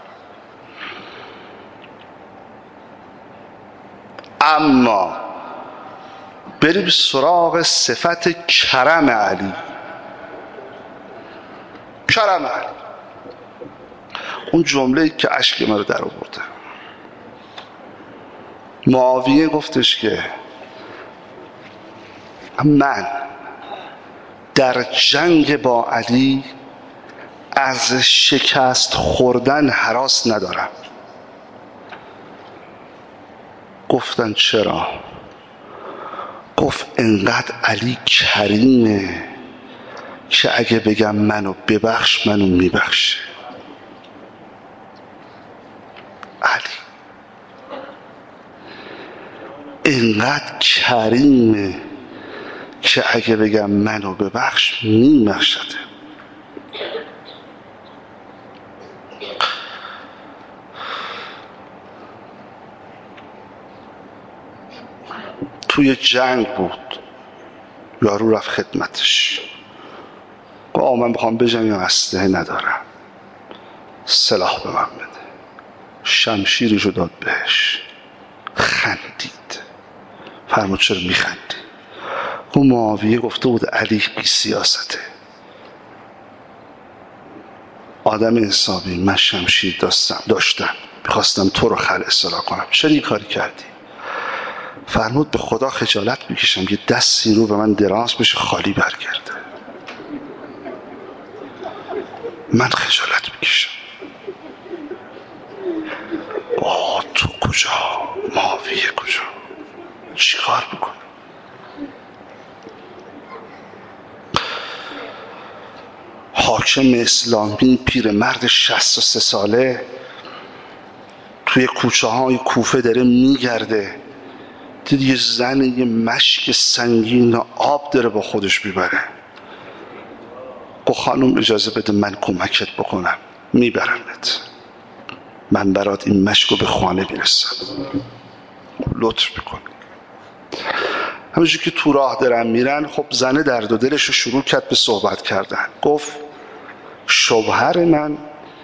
اما بریم سراغ صفت کرم علی. کرم علی، اون جمله‌ای که اشک من رو در آورده. معاویه گفتش که من در جنگ با علی از شکست خوردن هراس ندارم. گفتن چرا؟ گفت انقدر علی کریمه که اگه بگم منو ببخش منو میبخشه. علی انقدر کریمه که اگه بگم منو ببخش میبخشته. توی جنگ بود، یارو رفت خدمتش، گفت من بخوام بجنگم اسلحه ندارم، سلاح به من بده. شمشیرشو داد بهش، خندید. فرمود چرا میخندی؟ اون معاویه گفته بود علی بی سیاسته، آدم حسابی، من شمشیر داشتم میخواستم تو رو خلع اصلاح کنم، چرا این کاری کردی؟ فرمود به خدا خجالت میکشم یه دستی رو به من دراز بشه خالی برگرده، من خجالت میکشم. تو کجا؟ معاویه کجا؟ چی کار بکنه؟ حاکم اسلامی پیرمرد 63 ساله توی کوچه های کوفه داره میگرده، دید یه زن یه مشک سنگین آب داره با خودش میبره. گفت خانم اجازه بده من کمکت بکنم، میبرمت، من برات این مشک رو به خانه میرسم، لطف میکن. همونجور که تو راه دارن میرن، خب زنه درد و دلش رو شروع کرد به صحبت کردن. گفت شوهر من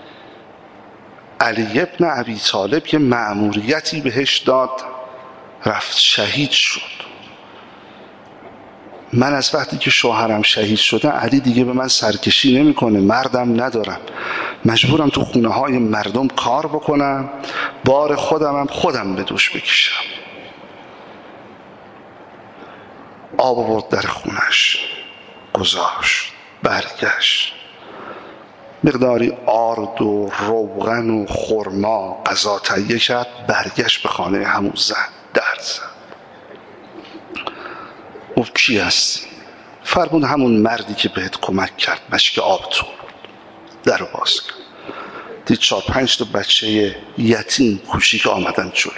علی ابن ابی طالب یه مأموریتی بهش داد، رفت شهید شد. من از وقتی که شوهرم شهید شده علی دیگه به من سرکشی نمیکنه، مردم ندارم، مجبورم تو خونه های مردم کار بکنم، بار خودم به دوش بکشم. آب آورد در خونش گذاشت، برگشت، مقداری آرد و روغن و خرما غذا تهیه کرد، برگشت به خانه همون زن، در زد. گفت کی هستی؟ فرمود همون مردی که بهت کمک کرد، مشک آب تو بود. در باز کرد، دید 4-5 تا بچه یتیم کوچیک آمدن جلو.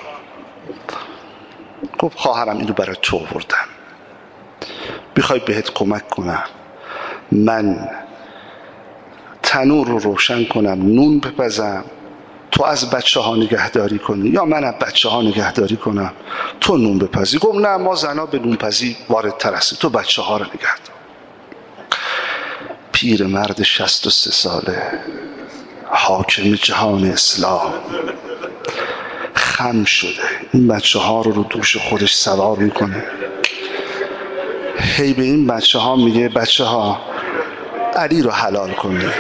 گفت خواهرم اینو برای تو آوردم، میخوای بهت کمک کنم من تنور رو روشن کنم، نون بپزم، تو از بچه ها نگهداری کنی، یا من از بچه ها نگهداری کنم تو نون بپزی؟ گفت نه، ما زنا به نون پزی واردتر هستیم، تو بچه ها رو نگهدار. پیرمرد 63 ساله حاکم جهان اسلام خم شده، این بچه ها رو دوش خودش سوار میکنه، هی به این بچه ها میگه بچه ها علی رو حلال کنید.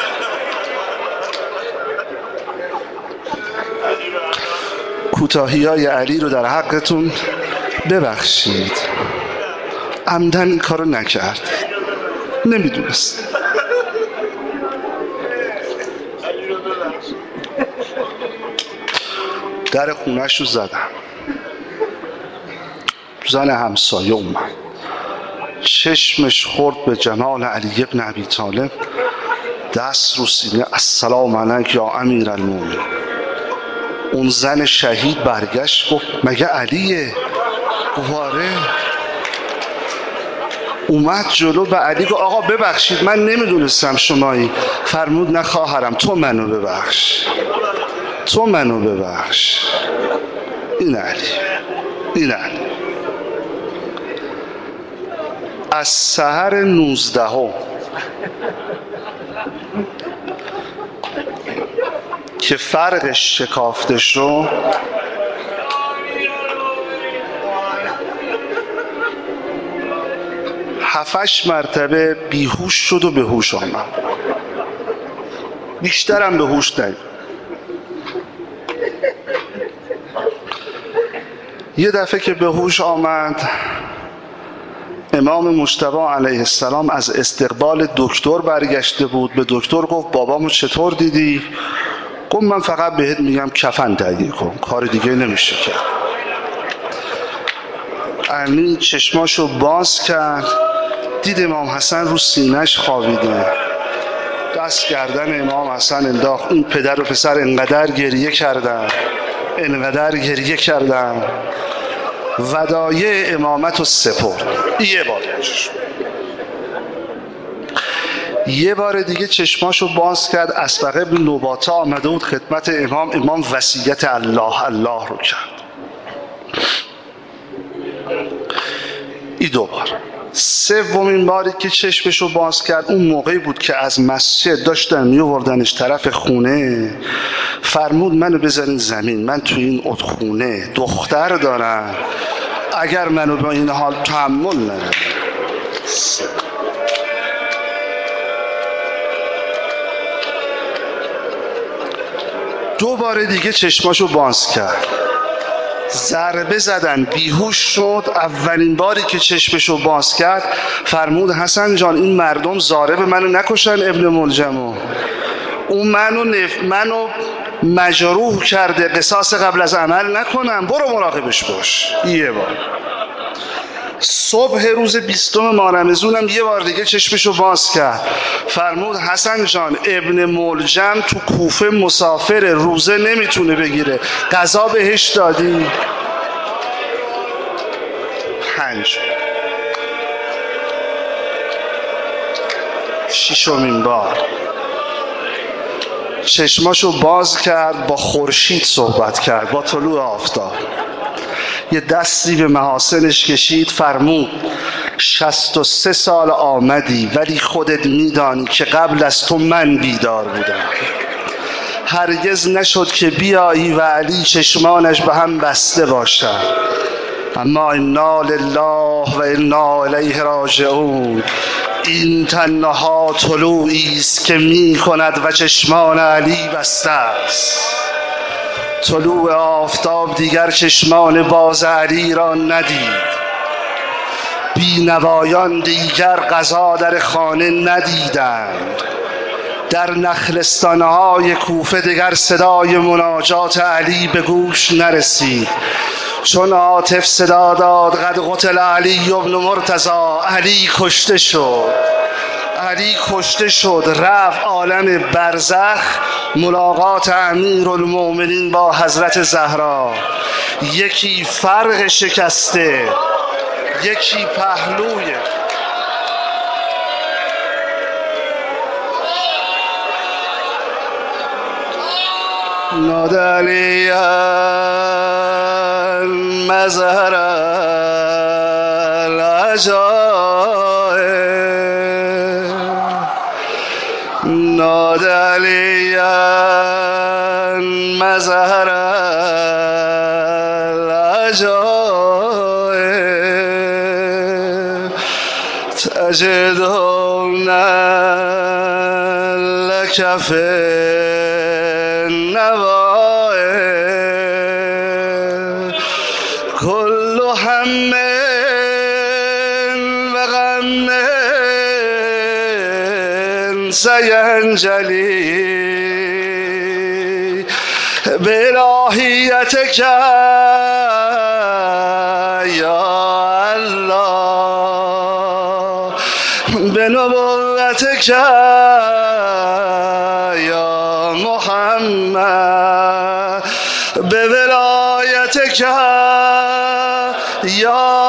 کوتاهی های علی رو در حقتون ببخشید، عمدن این کارو نکرد، نمیدونست. در خونش رو زدم، زن همسایه اومد، چشمش خورد به جمال علی ابن ابی طالب، دست رو سینه، السلام علیک یا امیر المومنین. اون زن شهید برگشت گفت مگه علیه؟ گواره. اومد جلو به علی گفت آقا ببخشید من نمیدونستم شمایی. فرمود نه خواهرم، تو منو ببخش، تو منو ببخش. این علی، این علی. از سحر 19 که فرقش شکافته شد، هفتش مرتبه بیهوش شد و به هوش آمد، بیشترم به هوش نیامد. یه دفعه که به هوش آمد، امام مجتبی علیه السلام از استقبال دکتر برگشته بود. به دکتر گفت بابامو چطور دیدی؟ گفت من فقط بهت میگم کفن تهیه کن، کار دیگه نمیشه کرد. علی چشماشو باز کرد، دید امام حسن رو سینه‌اش خوابیده. دست گردن امام حسن انداخت. این پدر و پسر انقدر گریه کردن، ودایع امامت رو سپرد. یه بار دیگه چشماشو باز کرد. اسبق ابن نباته آمده بود خدمت امام وصیت الله رو کرد. این 2 بار. سومین باری که چشمشو باز کرد اون موقعی بود که از مسجد داشتن میوردنش طرف خونه. فرمود منو بذارین زمین، من توی این اتخونه دختر دارم، اگر منو با این حال تحمل ندارم. 2 بار دیگه چشماشو باز کرد، ضربه زدن، بیهوش شد. اولین باری که چشمشو باز کرد فرمود حسن جان این مردم ضارب منو نکشن، ابن ملجمو اون منو مجروح کرده، قصاص قبل از عمل نکنم، برو مراقبش باش. یه بار. صبح روز 20 ماه رمضانم یه بار دیگه چشمشو باز کرد، فرمود حسن جان ابن ملجم تو کوفه مسافر، روزه نمیتونه بگیره، قضا بهش دادی؟ 5. 6مین بار چشماشو باز کرد، با خورشید صحبت کرد، با طلوع آفتاب. یه دستی به محاسنش کشید، فرمود 63 سال آمدی ولی خودت میدانی که قبل از تو من بیدار بودم. هرگز نشد که بیایی و علی چشمانش به هم بسته باشد. اما انا لله و انا الیه راجعون. این تنها طلوعی است که می کند و چشمان علی بسته است. طلوع آفتاب دیگر چشمان باز علی را ندید. بینوایان دیگر غذا در خانه ندیدند. در نخلستانهای کوفه دیگر صدای مناجات علی به گوش نرسید. چون عاطف صدا داد قد قتل علی ابن مرتضی، علی کشته شد، رفت عالم برزخ، ملاقات امیرالمؤمنین با حضرت زهرا. یکی فرق شکسته، یکی پهلوی. نادى علی مظهر العجائب، نادى علی مظهر العجائب، تجدون لك في النوائب كل هم و غم سینجلی بإلهیتک یا الله، بنبوتک یا محمد، به ولایتک یا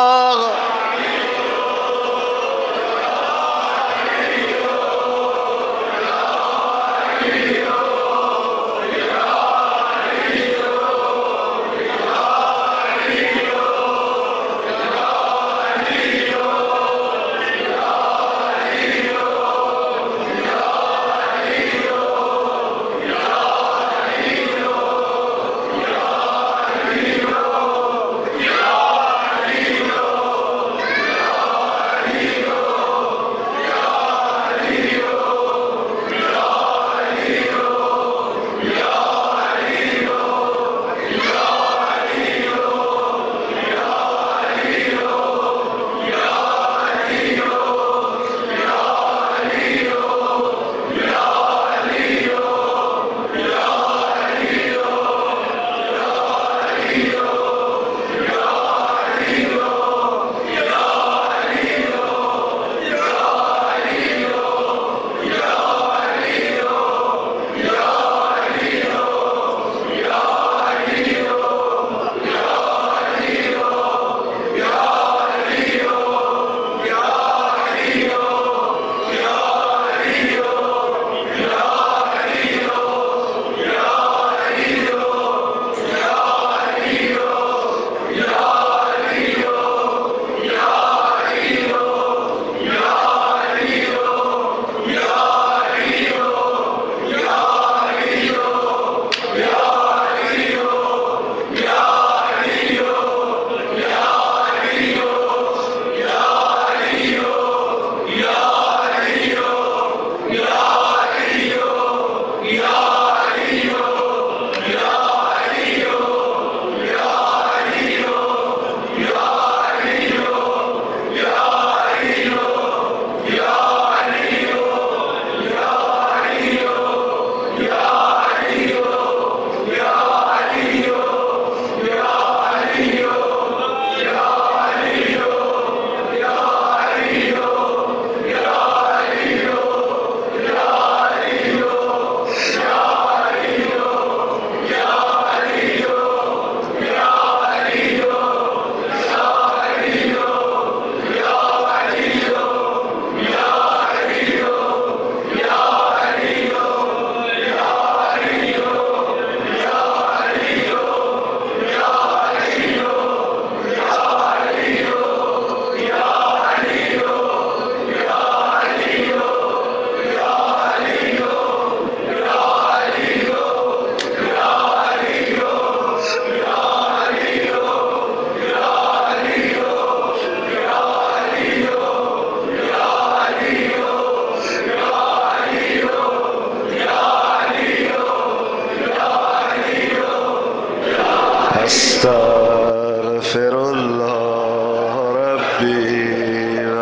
استغفر الله ربی و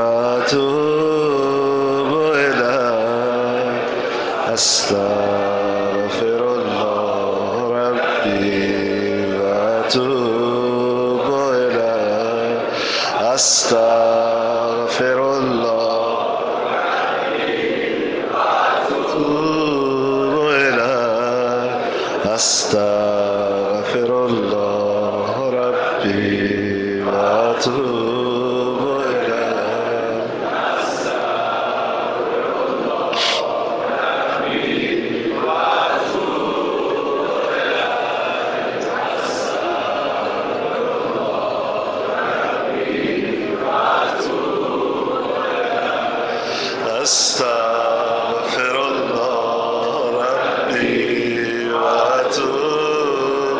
اتوب الیه استغفر الله ربی و اتوب الیه استغفر الله ربی و اتوب الیه استغفر الله ربی و اتوب الیه استغفر الله ربی و اتوب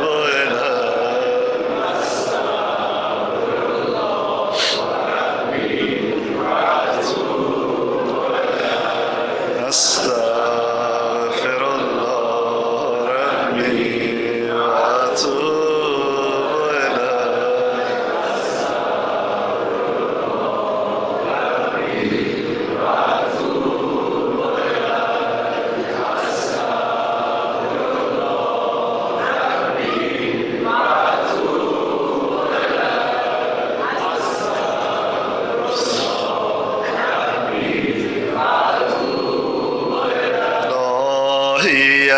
الیه استغفر الله ربی و اتوب الیه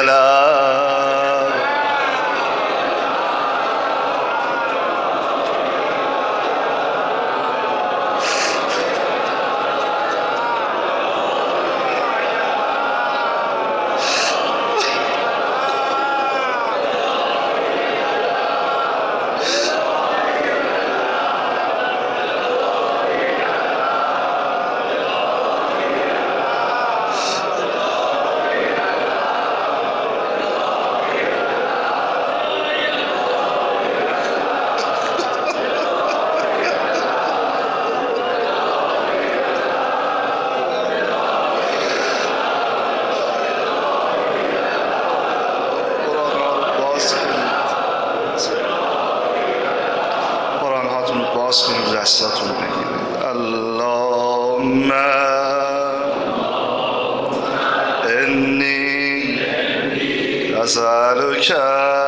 قرآن هاتون باز کنید دستاتون بگیرید اللهم انی اسألک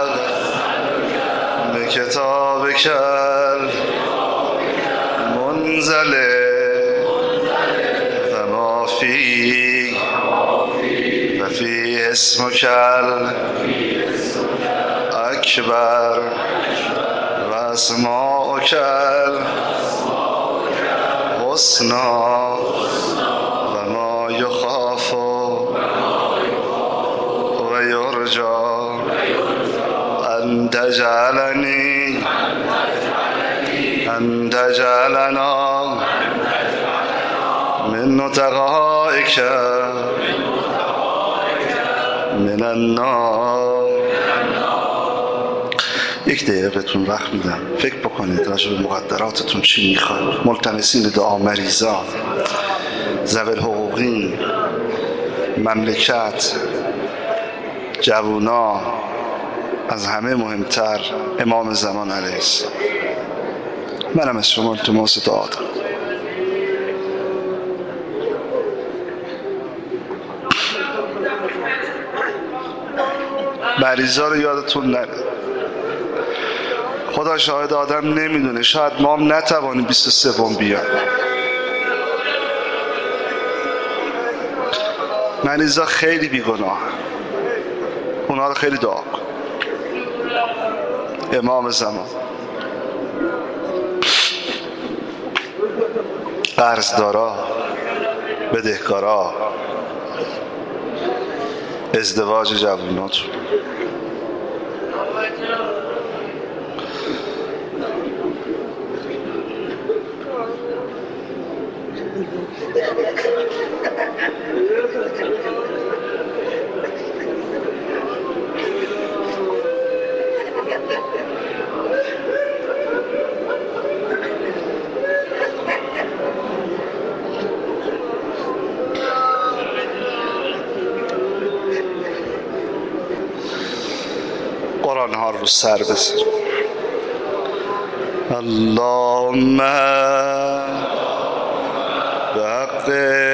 بکتابک المنزل و ما فیه و فیه اسمک اکبر و اسماءک الحسنا و ما یخاف و یرجا ان تجعلنی ان تجعلنا من نتقائک من النار. یک دقیقه بهتون وقت میدم فکر بکنید راجع به مقدراتتون چی میخواید. ملتمسین دعا، مریضا، ذوی الحقوقین، مملکت، جوونا، از همه مهمتر امام زمان علیه السلام. منم از شما التماس دعا دارم. مریضا رو یادتون نره. خدا شاهد آدم نمیدونه، شاید ما هم نتوانیم 23 بیاد. مریضا خیلی بیگناه، اونا رو خیلی دعا کن. امام زمان، قرضدارا، بدهکارا، ازدواج جواناتون، قرآن ها رو سر بزن. اللهم بحق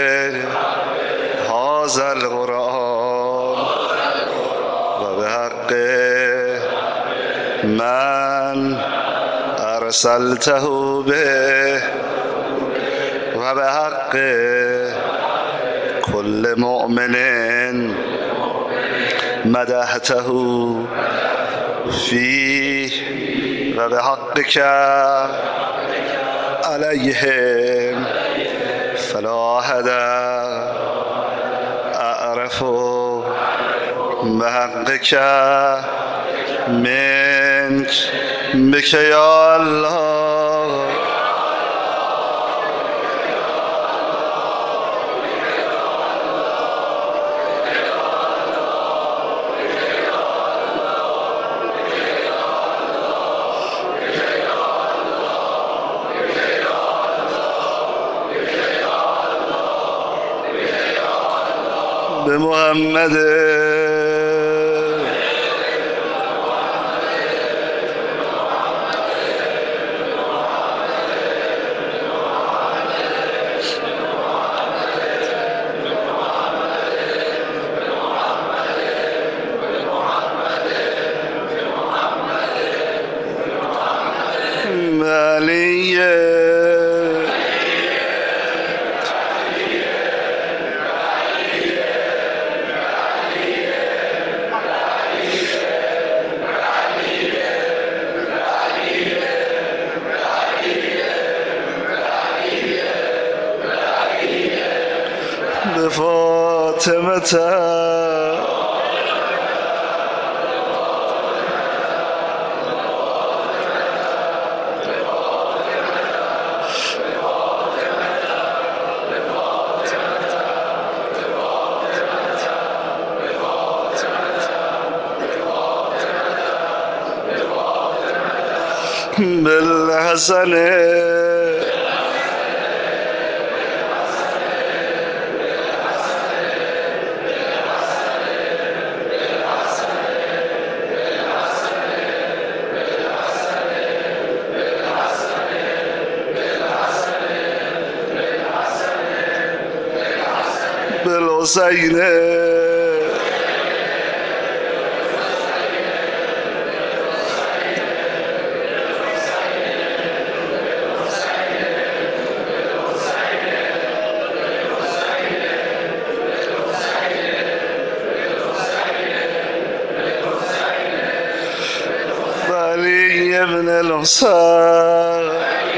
هذا القرآن و بحق من ارسلته به و بحق كل مؤمن مدحته فيه و بحقك عليهم فلا أحد أعرف بحقك منك بك يا الله. به محمد فاطمة بالحسن بالحسين علي بن الحسين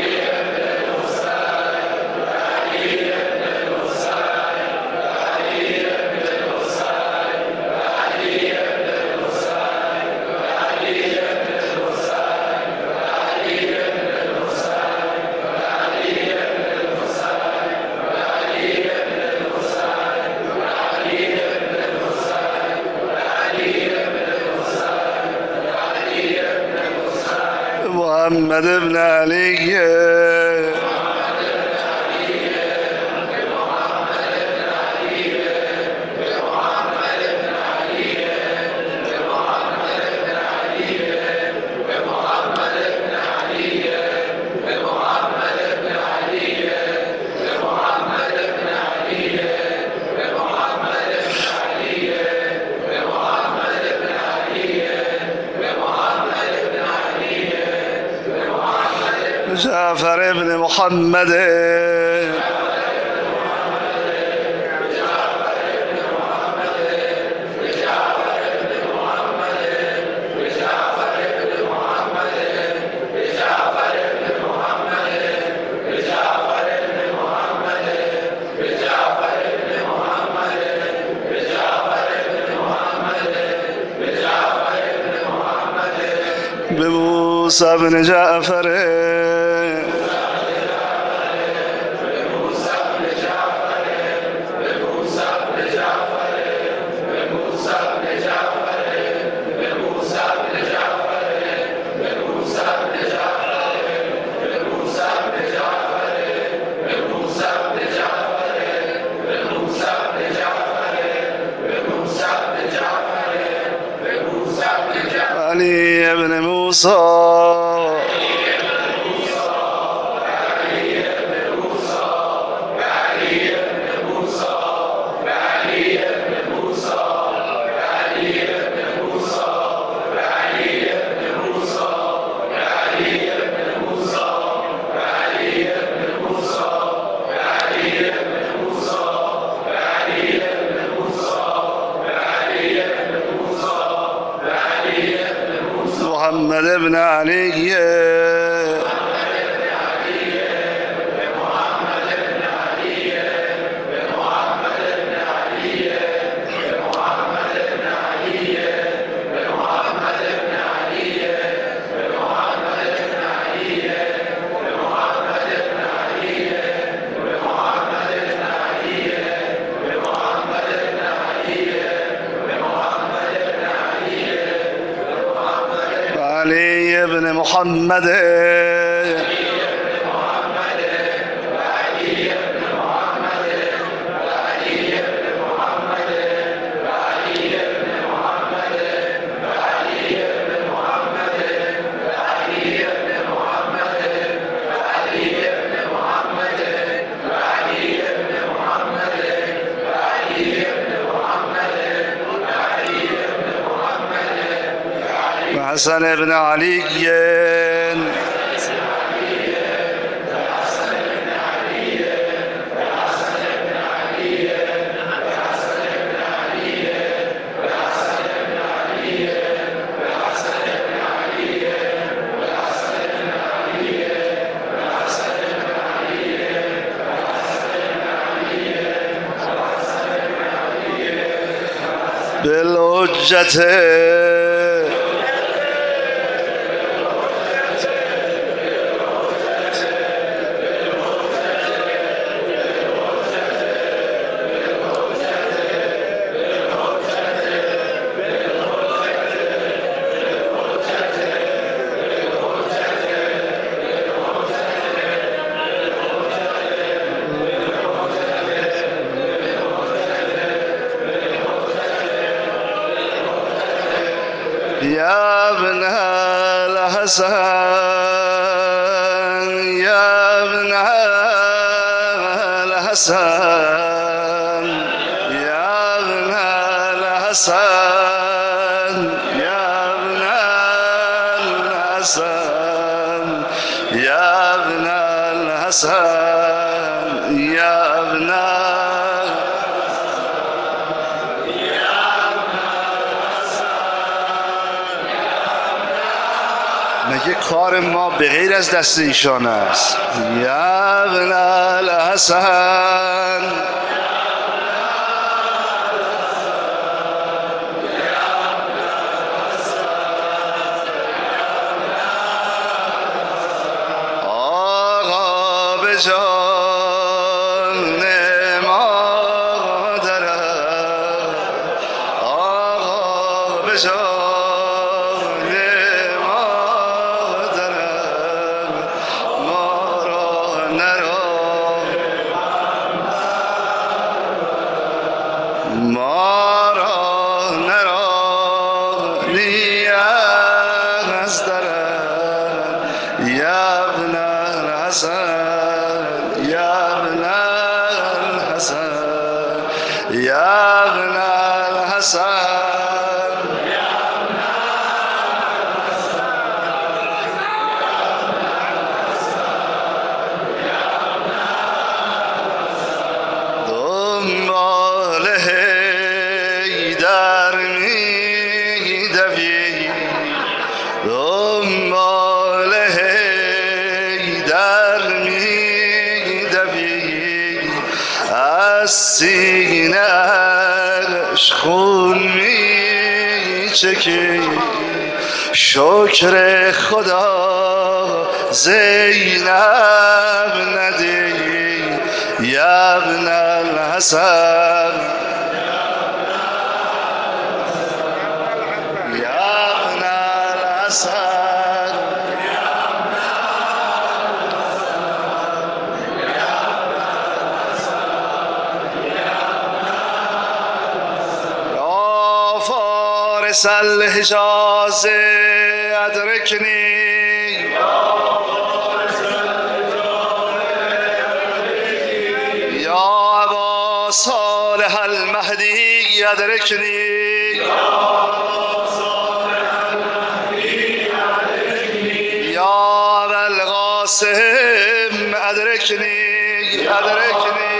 محمد بن علي جعفر بن محمد بموسى بن جعفر علي بن موسى محمد ابن علی علی ابن محمد حسن ابن علی بالحجت يا ابن الحسن يا ابن الحسن يا ابن الحسن يا ابن الحسن يا ابن الحسن يا ابن مگه کار ما به غیر از دست ایشان است؟ یا ابن الحسن آقا به جان مادرم آقا به جان ما را نرانی از درم یا ابن الحسن یا ابن الحسن یا ابن الحسن دنبال حیدر می‌دوی از سینه‌اش خون می‌چکی شکر خدا زینب ندی یا ابن الحسن فارس الحجاز ادرکنی یا ابا صالح المهدی ادرکنی یا ابا القاسم ادرکنی